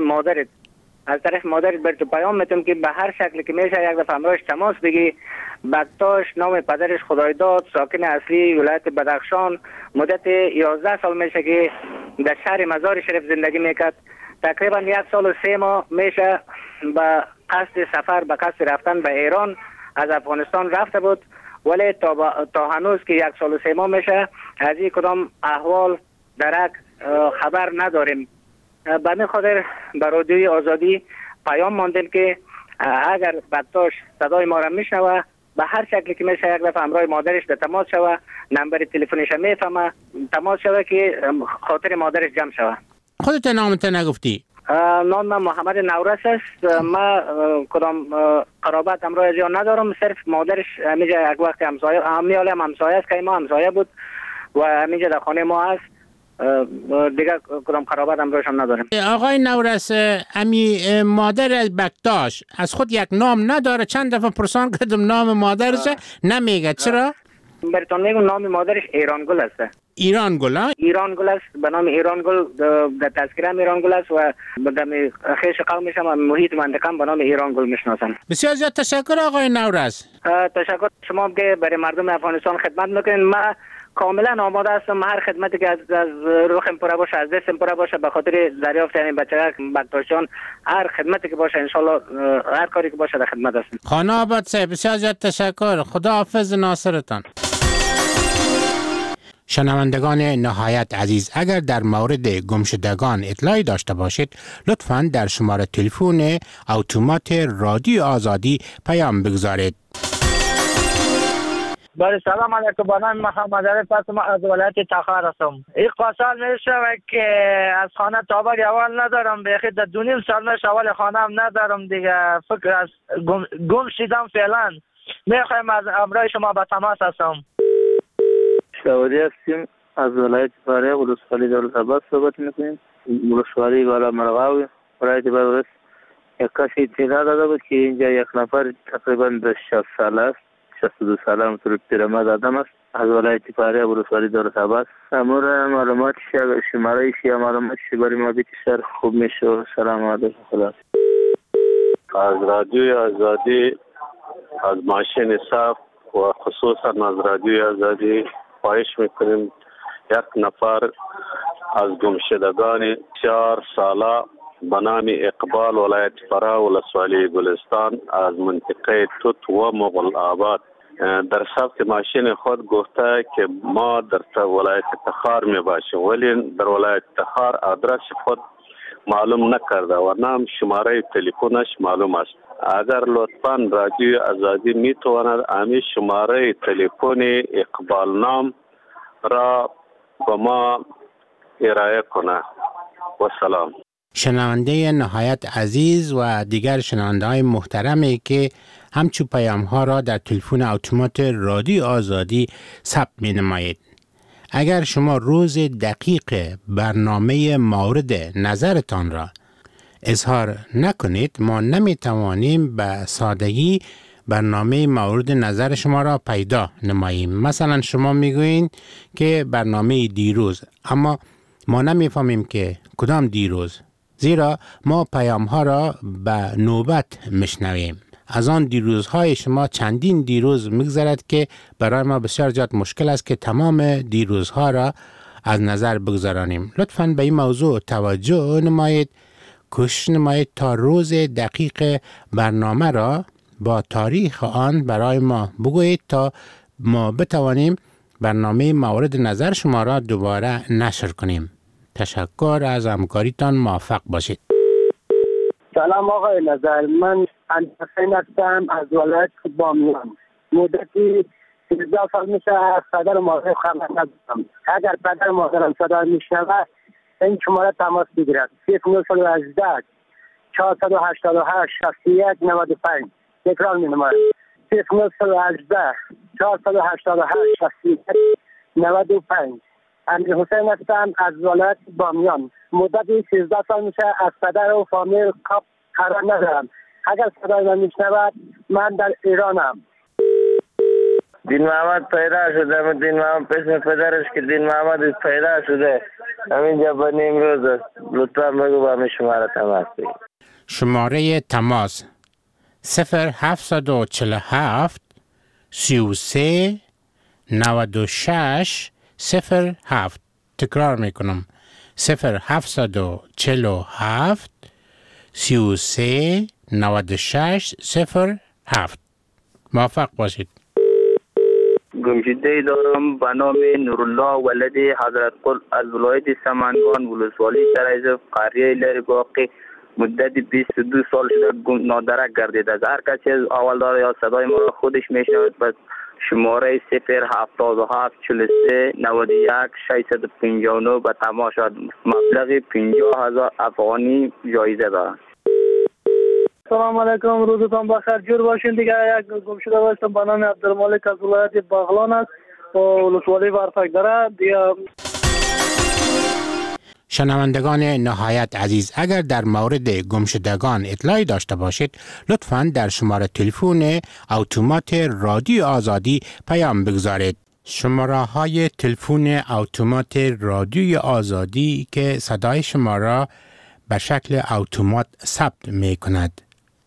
مادرت بر تو پیام میتونم که به هر شکلی که میشه یک دفعه همراهش تماس بگی. بکتاش نام پدرش خدایداد، ساکن اصلی ولایت بدخشان، مدت 11 سال میشه که در شهر مزار شریف زندگی میکرد. تقریبا 1 سال و 3 ماه میشه به قصد سفر، به قصد رفتن به ایران از افغانستان رفته بود، ولی تا هنوز که 1 سال و 3 ماه میشه از این کدام احوال درک خبر نداریم. به همین خاطر به رادیوی آزادی پیام ماندیم که اگر بکتاش صدای ما را میشنوه، به هر شکلی که میشه یک دفعه همراه مادرش به تماس شوه، نمبر تلفنش میفهمه، تماس شوه که خاطر مادرش جمع شوه. خودت نامت نگفتی؟ نام من محمد نورس است. ما کدام قرابت همراه از ندارم، صرف مادرش همیجا یک وقت همسایه است که ما همسایه بود و همیجا در خانه ما است. دیگه کدام قرابت همراهش هم نداریم. آقای نورس، امی مادر از بکتاش از خود یک نام نداره؟ چند دفعه پرسان کردم نام مادرش نمیگه، چرا؟ براتون میگم نام مادرش ایرانگل است. ایرانگل ها؟ ایرانگل است، به نام ایرانگل در تذکره ایرانگل است و در خیش قومش هم محیط منطقه به نام ایرانگل میشناسن. بسیار زیاد تشکر آقای نورس. تشکر شما که برای مردم افغانستان خدمت میکنین. ما کاملا آماده هستم هر خدمتی که از روحم پره باشه، از دستم پره باشه، به خاطر دریافت این بچه‌ها بکتاشان هر خدمتی که باشه انشالله هر کاری که باشه در خدمت هستم. خانه آباد صاحب بسیار زیاد تشکر. خدا حافظ ناصرتان. شنوندگان نهایت عزیز، اگر در مورد گمشدگان اطلاعی داشته باشید لطفاً در شماره تلفن اتومات رادیو آزادی پیام بگذارید. بله سلام علیکم، با نام محمد علی فاطمه از ولایت تخار هستم. این قصال میشه که از خانه تابر اول ندارم، بیخی در 2.5 سال میشه اول خانه هم ندارم دیگه. فکر از گم شدم فعلا. میخوایم از امرای شما به تماس هستم. شاوری هستیم از ولایت فاریاب، ولسوالی دولت‌آباد صحبت میکنیم. ولسوالی بالا مرغاوی ولایت بدغس. یک کسی اطلاع داده بود که اینجا یک نفر تقریبا 60 ساله است، 62 ساله همطور پیرمرد آدم است، از ولایت فاریاب ولسوالی دولت‌آباد. امور معلوماتش شماره‌اش یا معلوماتش برای ما بسیار خوب میشه. سلام علیکم. خدا. از رادیوی آزادی، از ماشین صاف و خصوصا از رادیوی آزادی خواهش میکنیم یک نفر از گمشدگان 4 ساله به نام اقبال ولایت فرا ولسوالی گلستان از منطقه توت و مغل آباد در ثبت ماشین خود گفته که ما در ولایت تخار می باشیم، ولی در ولایت تخار آدرس خود معلوم نکرده و نام شماره تلفنش معلوم است. اگر لطفاً رادیو آزادی می تواند امی شماره تلفن اقبال نام را به ما ارائه کنه. و سلام. شنونده نهایت عزیز و دیگر شنونده های محترمی که همچو پیام ها را در تلفن اتومات رادیو آزادی ثبت می نمایید. اگر شما روز دقیق برنامه مورد نظرتان را اظهار نکنید، ما نمی توانیم به سادگی برنامه مورد نظر شما را پیدا نماییم. مثلا شما میگویید که برنامه دیروز، اما ما نمیفهمیم که کدام دیروز، زیرا ما پیام ها را به نوبت میشنویم. از آن دیروزهای شما چندین دیروز میگذرد که برای ما بسیار زیاد مشکل است که تمام دیروزها را از نظر بگذارانیم. لطفاً به این موضوع توجه نمایید، کوشش نمایید تا روز دقیق برنامه را با تاریخ آن برای ما بگویید تا ما بتوانیم برنامه مورد نظر شما را دوباره نشر کنیم. تشکر از همکاریتان، موفق باشید. سلام آقای نظر، من حسین هستم از ولایت بامیان. مدتی 13 سال میشه از پدر مادر خبر ندارم. اگر پدر مادرم صدا میشنوه این شماره تماس بگیرد. 0918 488 61 95. تکرار می نمایم 018 488 61 95. امیر حسین هستم از ولایت بامیان. مدت 13 سال میشه از پدر و فامیل قرار ندارم. اگر صدای من میشنود من در ایرانم. دین محمد پیدا شده. دین محمد اسم پدرش که دین محمد پیدا شده همینجا بنی امروز است. لطفا بگو با همین شماره تماس بگیر. شماره تماس 0747 33 96 07. تکرار میکنم 0747 33 96 07. موفق باشید. گمشده دارم به نام نورالله ولد حضرت قل از ولایت سمنگان ولسوالی سرایزف قریه لری باقی مدت 22 سال شده نادرک گردیده است. هر کسی از اولدار یا صدای ما را خودش میشنود به شماره 077 43 91 659 به تماس شد. مبلغ 50,000 افغانی جایزه دارد. سلام علیکم، روزتان بخیر، جور باشین. دیگه یک گمشده داشتم به نام عبدالمالک از ولایت بغلان است و ولسوالی ورتک داره. دیگه شنوندگان نهایت عزیز، اگر در مورد گمشدگان اطلاعی داشته باشید لطفاً در شماره تلفن اتومات رادیو آزادی پیام بگذارید. شماره های تلفن اتومات رادیو آزادی که صدای شما را به شکل اتومات ثبت می کند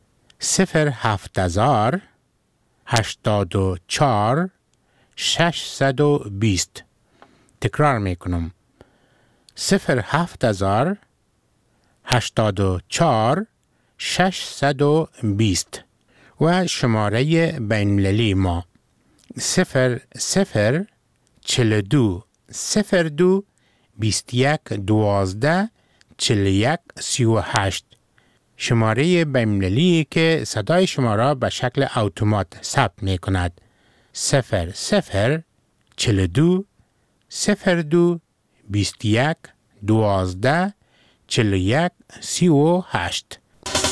07000 84 620. تکرار می کنم 07000 84 620 و شماره بین‌المللی ما 0042 02 21 12 41 38. شماره بین‌المللی که صدای شما را به شکل اتومات ثبت می کند 0042 02 21 12 41 38.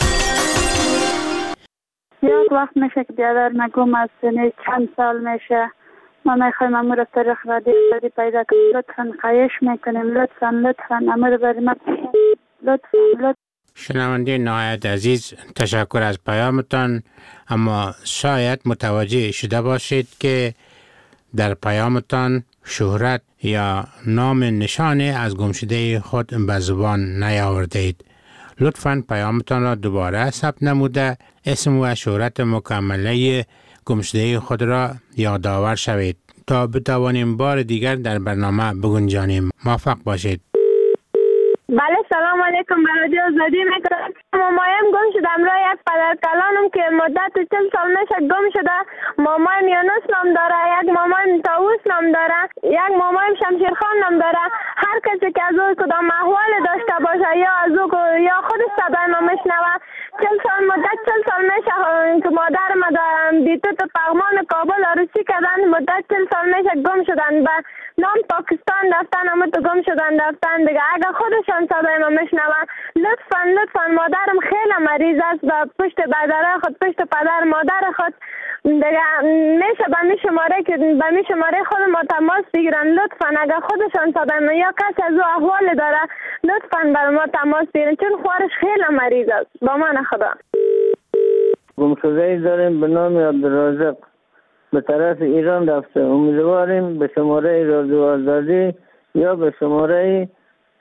یک وقت میشه که بیادر مگم از سنه چند سال میشه ما میخوایم امور طریق رادیو پیدا کنیم. لطفا خواهش میکنیم لطفا امور بری ما لطفا. شنونده نهایت عزیز، تشکر از پیامتان، اما شاید متوجه شده باشید که در پیامتان شهرت یا نام نشانه از گمشده خود به زبان نیاوردید. لطفاً پیامتان را دوباره ثبت نموده اسم و شهرت مکمله گمشده خود را یادآور شوید تا بتوانیم بار دیگر در برنامه بگنجانیم. موفق باشید. بله سلام علیکم، به رادیو آزادی میکنم. مامایم گم شده. امرای یک پدر کلانم که مدت 40 سال میشه گم شده. مامایم یونس نام داره، یک مامایم طاووس نام داره، یک مامایم شمشیرخان نام داره. هر کسی که از او کدام احوال داشته باشه یا از او یا خودش صدای ما میشنوه 40 سال مدت 40 سال میشه که مادر ما دارم بیتو تو پغمان کابل عروسی کردن. مدت 40 سال میشه گم شدن. به نام پاکستان رفتن اما تو گم شدن رفتن دیگه. اگر خودشان صدای ما میشنوه لطفا مادرم خیلی مریض است و پشت بدره خود پشت پدر مادر خود دیگه میشه به می شماره خود ما تماس بگیرن. لطفا اگر خودشان صدای ما یا کسی از او احوال داره لطفا بر ما تماس بگیرن چون خوارش خیلی مریض است. با من خدا. گمشده‌ای داریم به نام عبدالرازق به طرف ایران رفته. امیدواریم به شماره رادیو آزادی یا به شماره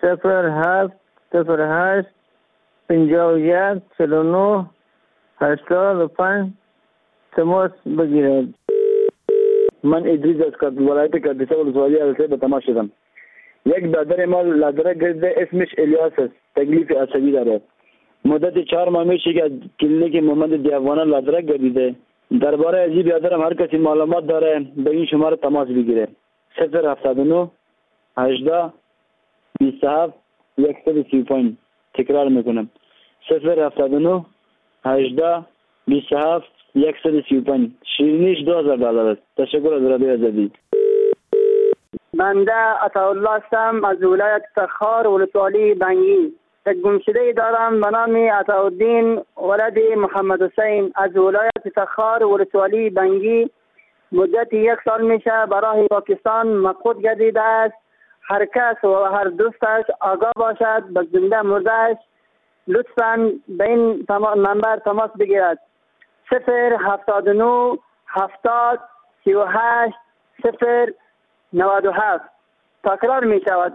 0708 51 49 85 تماس بگیرید. من ادریس از ولایت کردیسه ولسوالی عرصه به تماس شدم. یک برادر ما لادرک گرفته، اسمش الیاس است، تکلیف عصبی داره. مدت 4 ماه میشه که از کلینیک محمد دیوانه لادرک گردیده. درباره از این برادرم هر کسی معلومات داره به این شماره تماس بگیره 079 18 27 135. تکرار میکنم 079 18 27 135. شیرینیش $2000 است. تشکر از رادیو آزادی. بنده عطاالله هستم از ولایت تخار ولسوالی بنگی. یک گمشده دارم به نام عطاالدین ولد محمد حسین از ولایت تخار ولسوالی بنگی. مدت 1 سال میشه برای پاکستان مفقود گردیده است. هر کس و هر دوستش آگاه باشد به زنده مردهش لطفاً به این نمبر تماس بگیرد. 079 70 38 097. تکرار می شود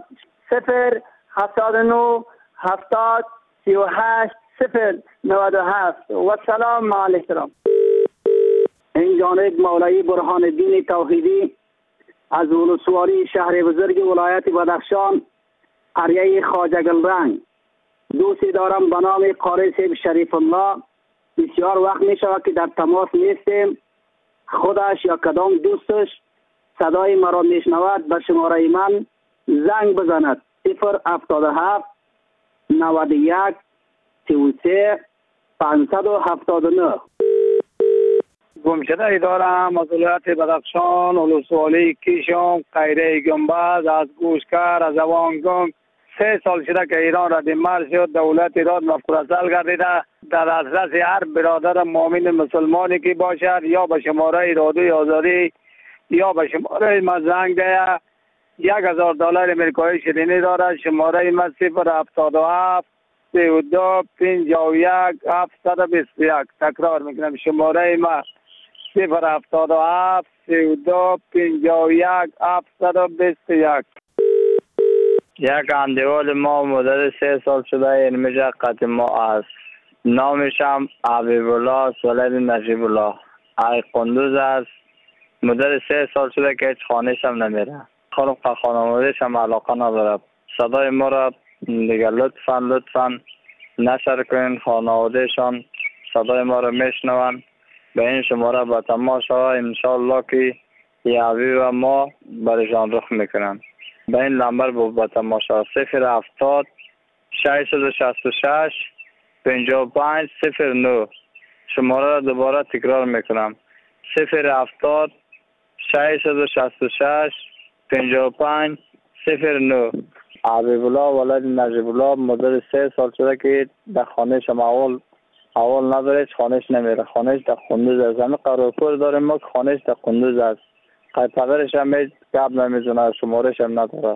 079 70 38 097. و سلام علیکم. این جانب مولوی برهان الدین توحیدی از ولسوالی شهر بزرگ ولایت بدخشان قریه خواجه گلرنگ. دوستی دارم به نام قاری صاحب شریف الله. بسیار وقت می شود که در تماس نیستیم. خودش یا کدام دوستش صدای مرا میشنود به شماره من زنگ بزند 077 91 33 579. گمشده دارم از ولایت بدخشان ولسوالی کیشم قیره گنبز از گوشکر از اوانگنگ. 3 سال شده که ایران را دیمار شد. دولت ایران مفقودالسال گردیده. در دسترس هر برادر مؤمن مسلمانی که باشد یا به شماره رادیوی آزادی یا به شماره ما زنگ ده. $1000 امریکایی شیرینی دارد. شماره ما 077 32 51 721. تکرار میکنم شماره ما 077 32 51 721. یک اندیوال ما مدت 3 سال شده این میشه قطع ما است. نامشم حبیب الله ولد نجیب الله ای قندوز است. مدت 3 سال شده که هیچ خانه‌ش هم نمیره. خانواده‌ش هم علاقه نداره. صدای ما را دیگه لطفاً نشر کنین. خانوادهشان صدای ما را میشنون. به این شماره با تماس شود انشاءالله که یه حبیب ما برشان رخ میکنن. به این نمبر با تماس شود 070 666 55 09. شماره را دوباره تکرار میکنم 070 666 55 09. حبیب الله ولد نجیب الله مدت 3 سال شده که در خانهش هم اول نداره. خانهش نمیره. خانهش در قندوز است. همه قرارپور داریم ما که خانهش در قندوز است. قطعش هم هیچ گپ نمیزنه. شمارش هم نداره.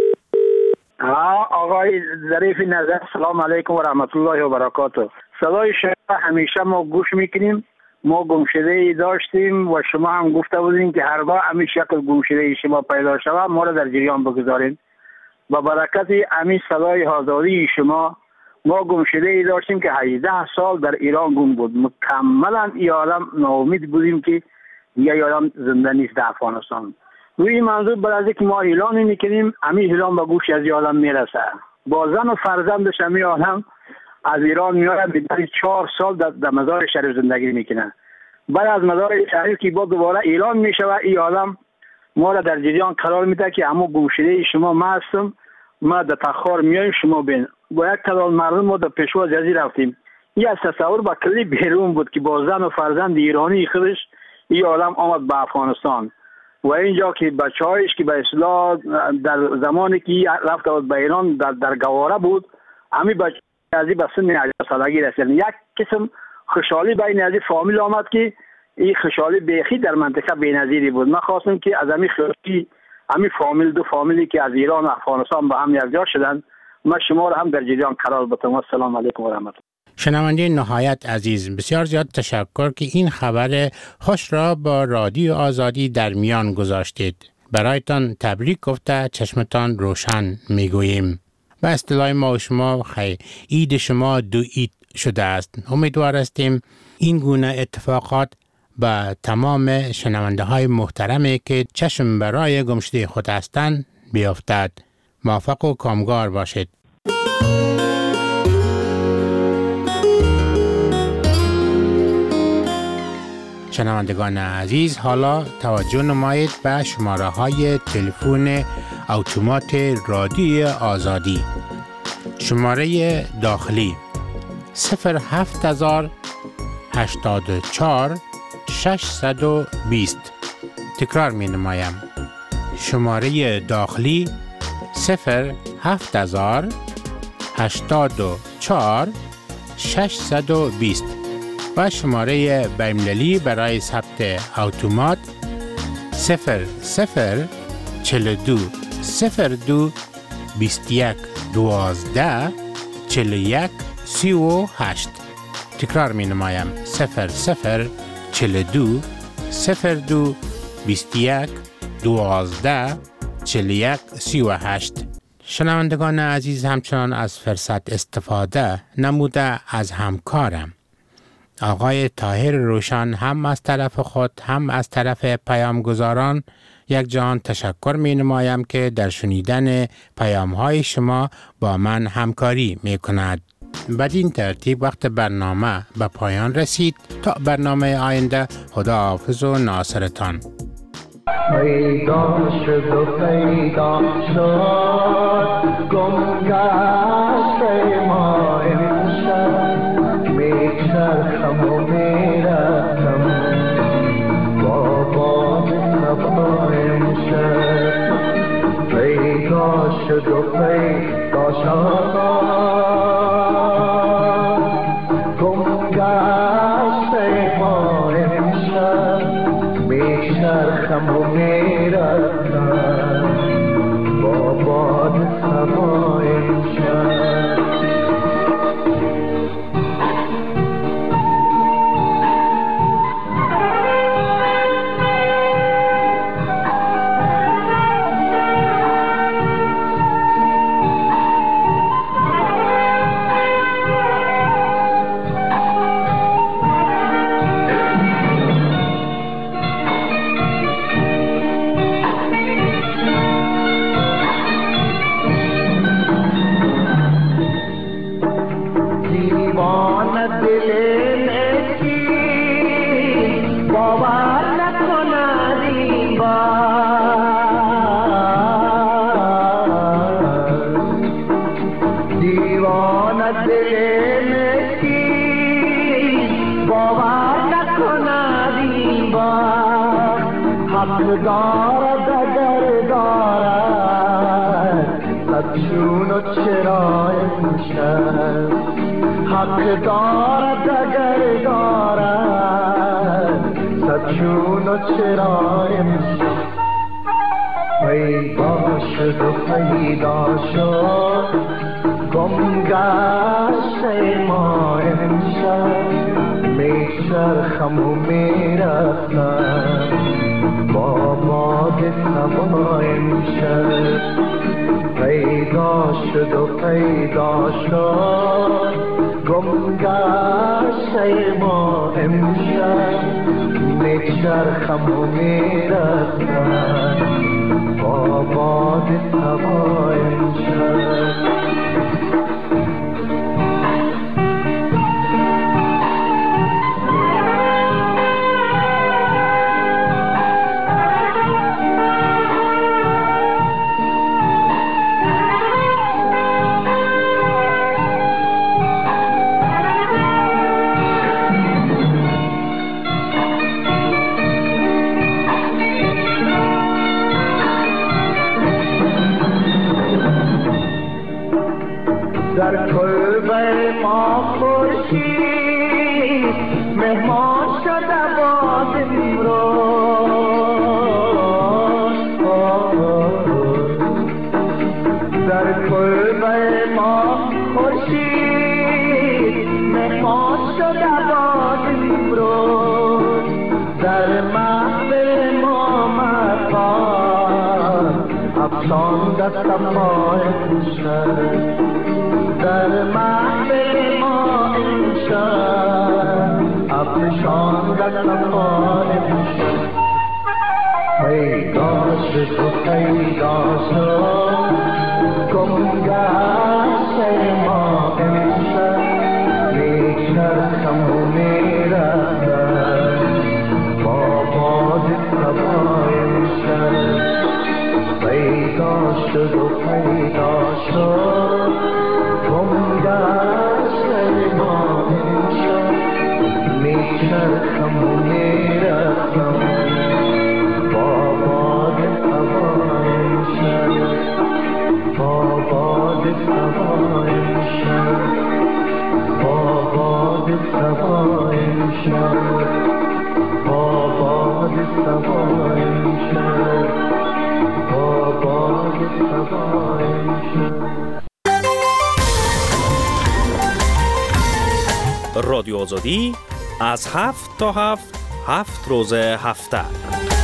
آقای ظریف نظر سلام علیکم و رحمت الله و برکاته. صدای شما همیشه ما گوش میکنیم. ما گمشده ای داشتیم و شما هم گفته بودین که هرگاه همین شکل گمشده ای شما پیدا شود ما را در جریان بگذارین. با برکت همین صدای آزادی شما ما گمشده ای داشتیم که 18 سال در ایران گم بود. مکملا ای عالم ناامید بودیم که یه عالم زنده نیست در افغانستان. روی منظور برای که ما اعلان میکنیم همین اعلان به گوش از این عالم میرسه. با زن و فرزندش همین عالم از ایران میاد به 4 سال در مزار شریف زندگی میکنه. بعد از مزار شریف که با دوباره اعلان میشه و این عالم ما را در جریان قرار میده که اما گمشده شما ما هستم. ما در تخار میایم شما بین. با یک تعداد مردم ما در پشوا جزی رفتیم. این از تصور با کلی بیرون بود که با زن و فرزند ایرانی خودش این عالم آمد به افغانستان. و اینجا که بچه‌هایش که به اصطلاح در زمانی که رفت به ایران در گواره بود همین بچه از به سن 18 سالگی رسید. یک قسم خوشحالی بین از فامیل آمد که این خوشحالی بیخی در منطقه بی‌نظیری بود. من خواستم که از همین فامیل دو فامیلی که از ایران و افغانستان با هم یکجا شدن من شما را هم در جریان قرار بدم. السلام علیکم و رحمت الله. شنونده نهایت عزیز بسیار زیاد تشکر که این خبر خوش را با رادیو آزادی در میان گذاشتید. برایتان تبریک گفته چشمتان روشن میگوییم. به اصطلاح ما و شما عید شما 2 عید شده است. امیدوار هستیم این گونه اتفاقات با تمام شنونده های محترمی که چشم برای گمشده خود هستند بیافتد. موفق و کامگار باشید. شنوندگان عزیز حالا توجه نمایید به شماره های تلفن اتومات رادیو آزادی. شماره داخلی 07000 84 620. تکرار می نمایم. شماره داخلی 07000 84 620 و شماره بین‌المللی برای ثبت اتومات 00 42 02 21 12 41 38. تکرار می نمایم 00 42 02 21 12 41 38. شنوندگان عزیز، همچنان از فرصت استفاده نموده از همکارم آقای طاهر روشن هم از طرف خود هم از طرف پیامگزاران یک جهان تشکر می نمایم که در شنیدن پیام های شما با من همکاری می کند. بدین ترتیب وقت برنامه به پایان رسید. تا برنامه آینده، خداحافظ و ناصرتان. پیدا شد و پیدا شد گم گشت ما امشب میچرخم و میرفتم با باد صبا امشب پیدا شد و پیدا شد گم گشت ما امشب میچرخم و میرفتم با باد صبا امشب دارد اگر دارد صدشون و چرا امشب حق دارد اگر دارد صدشون و چرا امشب پیدا شد و پیدا شد گم گشت ما امشب میچرخم و میرفتم با باد صبا امشب پیدا شد و پیدا شد گم گشت ما امشب میچرخم و میرفتم با باد صبا امشب در کلبه ما خورشید مهمان شده باد امروز در کلبه ما خورشید مهمان شده باد امروز در محفل ما مقام افشانده صفا امشب در محفل ما امشب افشانده صفا امشب پیدا شد و پیدا شد گم گشت ما امشب میچرخم و میرفتم با باد صبا امشب پیدا شد و پیدا شد گم گشت ما امشب میچرخم و میرفتم با باد صبا امشب با باد صبا امشب سبا امشب با باد سبا امشب. رادیو آزادی از 7 تا 7 روز هفته